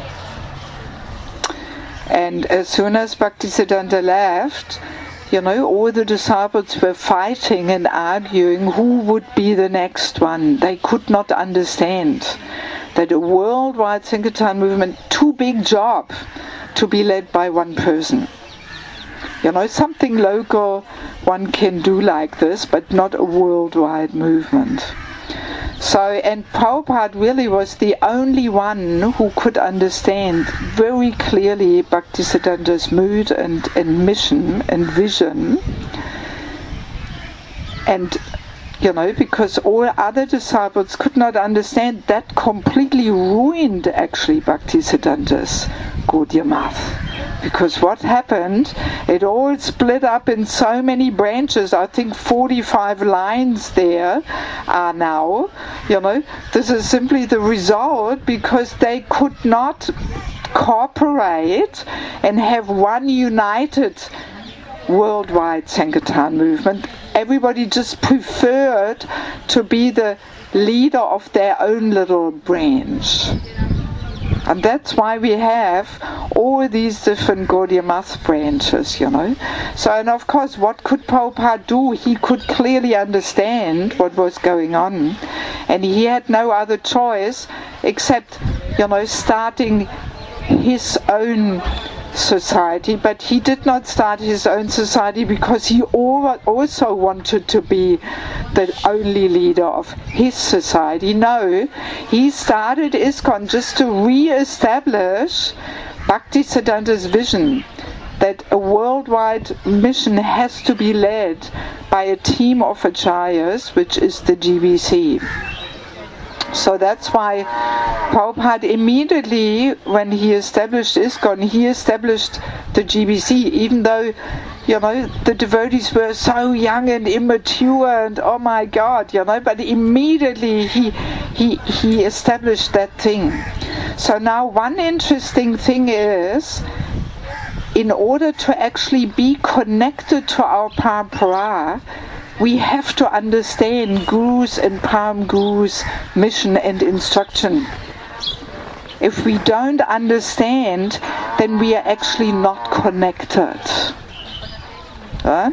And as soon as Bhaktisiddhanta left, you know, all the disciples were fighting and arguing who would be the next one. They could not understand that a worldwide Sankirtan movement, too big job to be led by one person. You know, something local one can do like this, but not a worldwide movement. So, and Prabhupada really was the only one who could understand very clearly Bhaktisiddhanta's mood and, and mission and vision. And, you know, because all other disciples could not understand, that completely ruined actually Bhaktisiddhanta's Gaudiya Math. Because what happened, it all split up in so many branches. I think forty-five lines there are now. You know, this is simply the result because they could not cooperate and have one united worldwide Sankirtan movement. Everybody just preferred to be the leader of their own little branch. And that's why we have all these different Gaudiya Math branches, you know. So, and of course, what could Prabhupada do? He could clearly understand what was going on. And he had no other choice except, you know, starting his own society. But he did not start his own society because he also wanted to be the only leader of his society. No, he started ISKCON just to re-establish Bhaktisiddhanta's vision that a worldwide mission has to be led by a team of acharyas, which is the G B C. So that's why Prabhupada immediately, when he established ISKCON, he established the G B C, even though, you know, the devotees were so young and immature and oh my God, you know, but immediately he he he established that thing. So now one interesting thing is, in order to actually be connected to our parampara, we have to understand Guru's and Param Guru's mission and instruction. If we don't understand, then we are actually not connected. Right?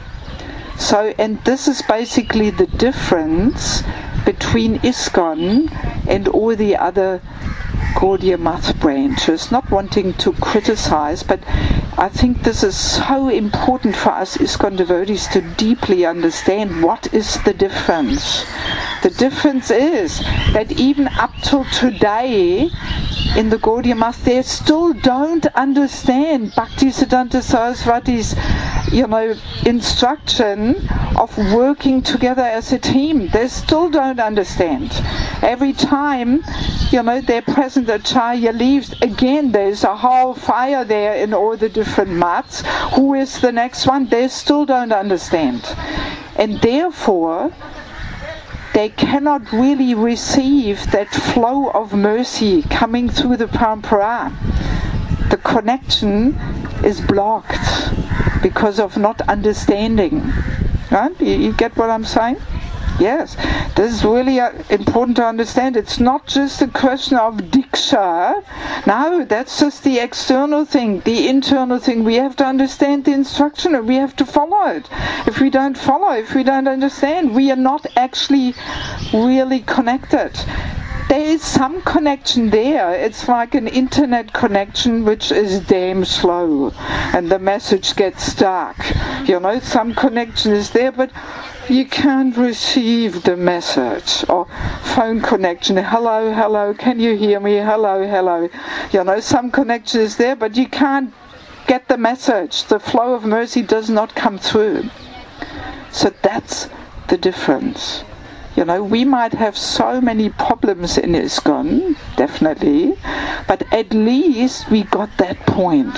So, and this is basically the difference between ISKCON and all the other Gaudiya Math branches. Not wanting to criticize, but I think this is so important for us ISKCON devotees to deeply understand what is the difference. The difference is that even up till today, in the Gaudiya Math, they still don't understand Bhaktisiddhanta Saraswati's, you know, instruction of working together as a team. They still don't understand. Every time, you know, their present acharya leaves, again there's a whole fire there in all the different mats. Who is the next one? They still don't understand. And therefore, they cannot really receive that flow of mercy coming through the parampara. The connection is blocked because of not understanding. Right? You, you get what I'm saying? Yes. This is really uh, important to understand. It's not just a question of dictation picture. No, that's just the external thing. The internal thing, we have to understand the instruction and we have to follow it. If we don't follow, if we don't understand, we are not actually really connected. There is some connection there. It's like an internet connection which is damn slow and the message gets stuck. You know, some connection is there, but you can't receive the message. Or phone connection, hello, hello, can you hear me? Hello, hello. You know, some connection is there, but you can't get the message. The flow of mercy does not come through. So that's the difference. You know, we might have so many problems in ISKCON, definitely, but at least we got that point.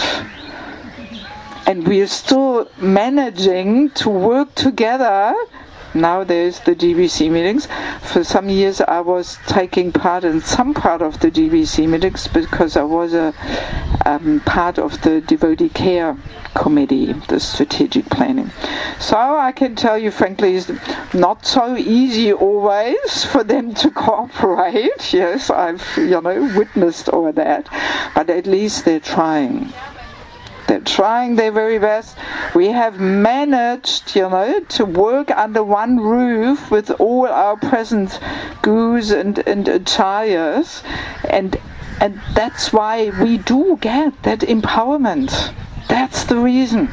And we are still managing to work together. Now there's the G B C meetings. For some years I was taking part in some part of the G B C meetings because I was a um, part of the devotee care committee, the strategic planning. So I can tell you frankly, it's not so easy always for them to cooperate. Yes, I've, you know, witnessed all that. But at least they're trying. They're trying their very best. We have managed, you know, to work under one roof with all our present gurus and, and acharyas, and and that's why we do get that empowerment. That's the reason.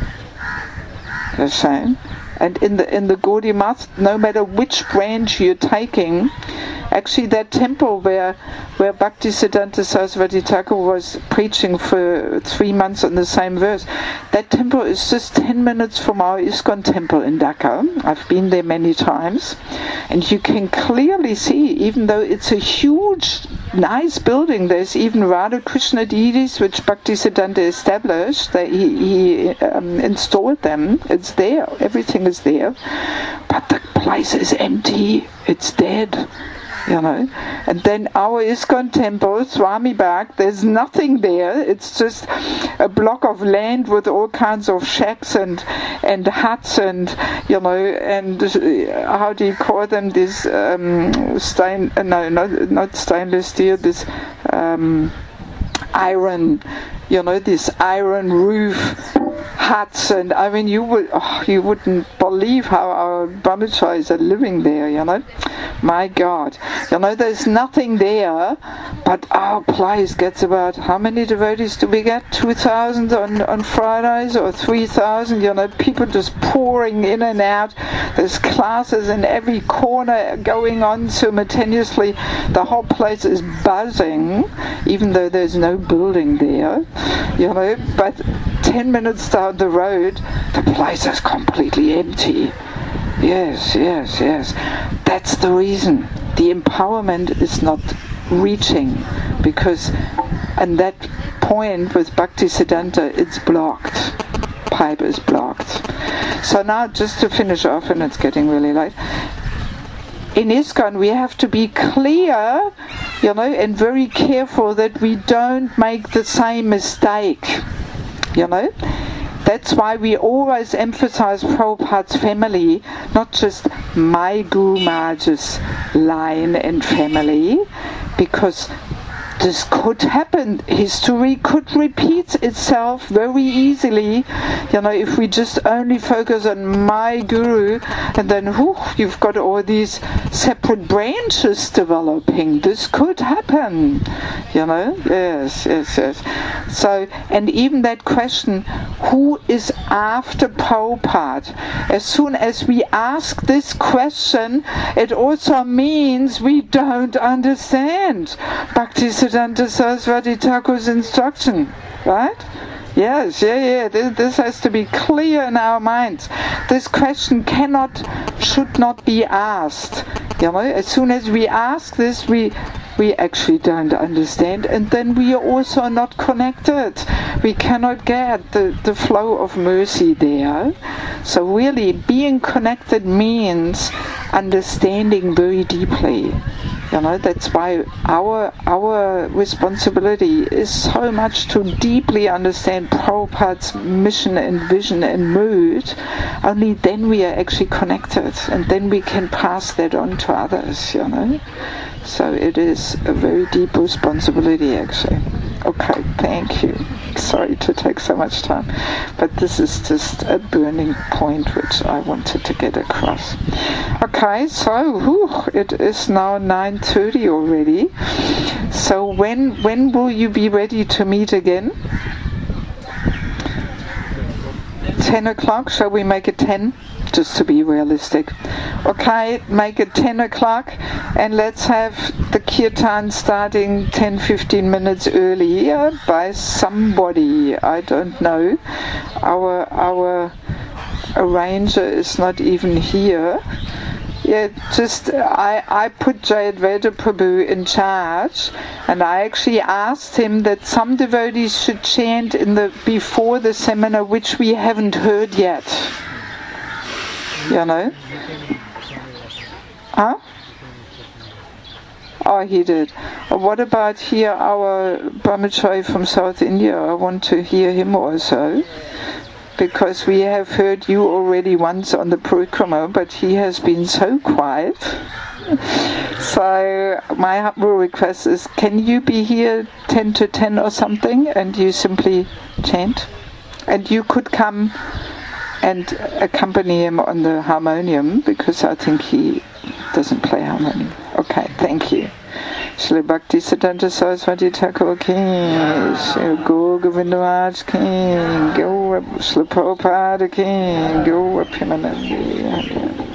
The same. And in the in the Gaudiya Math, no matter which branch you're taking, actually that temple where where Bhaktisiddhanta Saraswati Thakur was preaching for three months on the same verse, that temple is just ten minutes from our ISKCON temple in Dhaka. I've been there many times, and you can clearly see, even though it's a huge, nice building, there's even Radha Krishna deities which Bhaktisiddhanta established. That he, he um, installed them. It's there. Everything is there, but the place is empty. It's dead. You know, and then our ISKCON temple, Swami Bagh, there's nothing there. It's just a block of land with all kinds of shacks and and huts and, you know, and uh, how do you call them? This um, stain? Uh, no, not not stainless steel. This um, iron. You know, this iron roof huts, and I mean, you would oh, you wouldn't believe how our brahmacharis are living there. You know, my God, you know, there's nothing there, but our place gets about, how many devotees do we get? Two thousand on on Fridays or three thousand. You know, people just pouring in and out. There's classes in every corner going on simultaneously. The whole place is buzzing, even though there's no building there. You know, but ten minutes down the road, the place is completely empty. Yes, yes, yes. That's the reason. The empowerment is not reaching, because at that point with Bhaktisiddhanta, it's blocked. Pipe is blocked. So now, just to finish off, and it's getting really late. In ISKCON, we have to be clear, you know, and very careful that we don't make the same mistake, you know. That's why we always emphasize Prabhupada's family, not just my Guru Maharaj's line and family, because this could happen. History could repeat itself very easily. You know, if we just only focus on my guru, and then whew, you've got all these separate branches developing. This could happen. You know, yes, yes, yes. So, and even that question, who is after Prabhupada? As soon as we ask this question, it also means we don't understand Bhaktisiddhanta Saraswati Thakur's instruction, right? Yes, yeah, yeah. This, this has to be clear in our minds. This question cannot, should not be asked. You know, as soon as we ask this, we we actually don't understand, and then we are also not connected. We cannot get the, the flow of mercy there. So really, being connected means understanding very deeply. You know, that's why our our responsibility is so much to deeply understand Prabhupada's mission and vision and mood. Only then we are actually connected, and then we can pass that on to others, you know. So it is a very deep responsibility, actually. Okay, thank you. Sorry to take so much time, but this is just a burning point which I wanted to get across. Okay, so whew, it is now nine thirty already. So when when will you be ready to meet again? ten o'clock? Shall we make it ten? Just to be realistic. Okay, make it ten o'clock, and let's have the kirtan starting ten to fifteen minutes earlier by somebody. I don't know. Our our arranger is not even here. Yeah, just I, I put Jayadvaita Prabhu in charge, and I actually asked him that some devotees should chant in the before the seminar, which we haven't heard yet. You know? Huh? Oh, he did. What about here, our Brahmachari from South India? I want to hear him also, because we have heard you already once on the parikrama, but he has been so quiet. So my humble request is, can you be here ten to ten or something, and you simply chant? And you could come and accompany him on the harmonium, because I think he doesn't play harmonium. Okay, thank you. Shri Bhakti Siddhanta Saraswati Thakur ki, Shri Gaur Govinda Maharaj ki, Gaur Shri Prabhupada ki, Gaur Premanandi.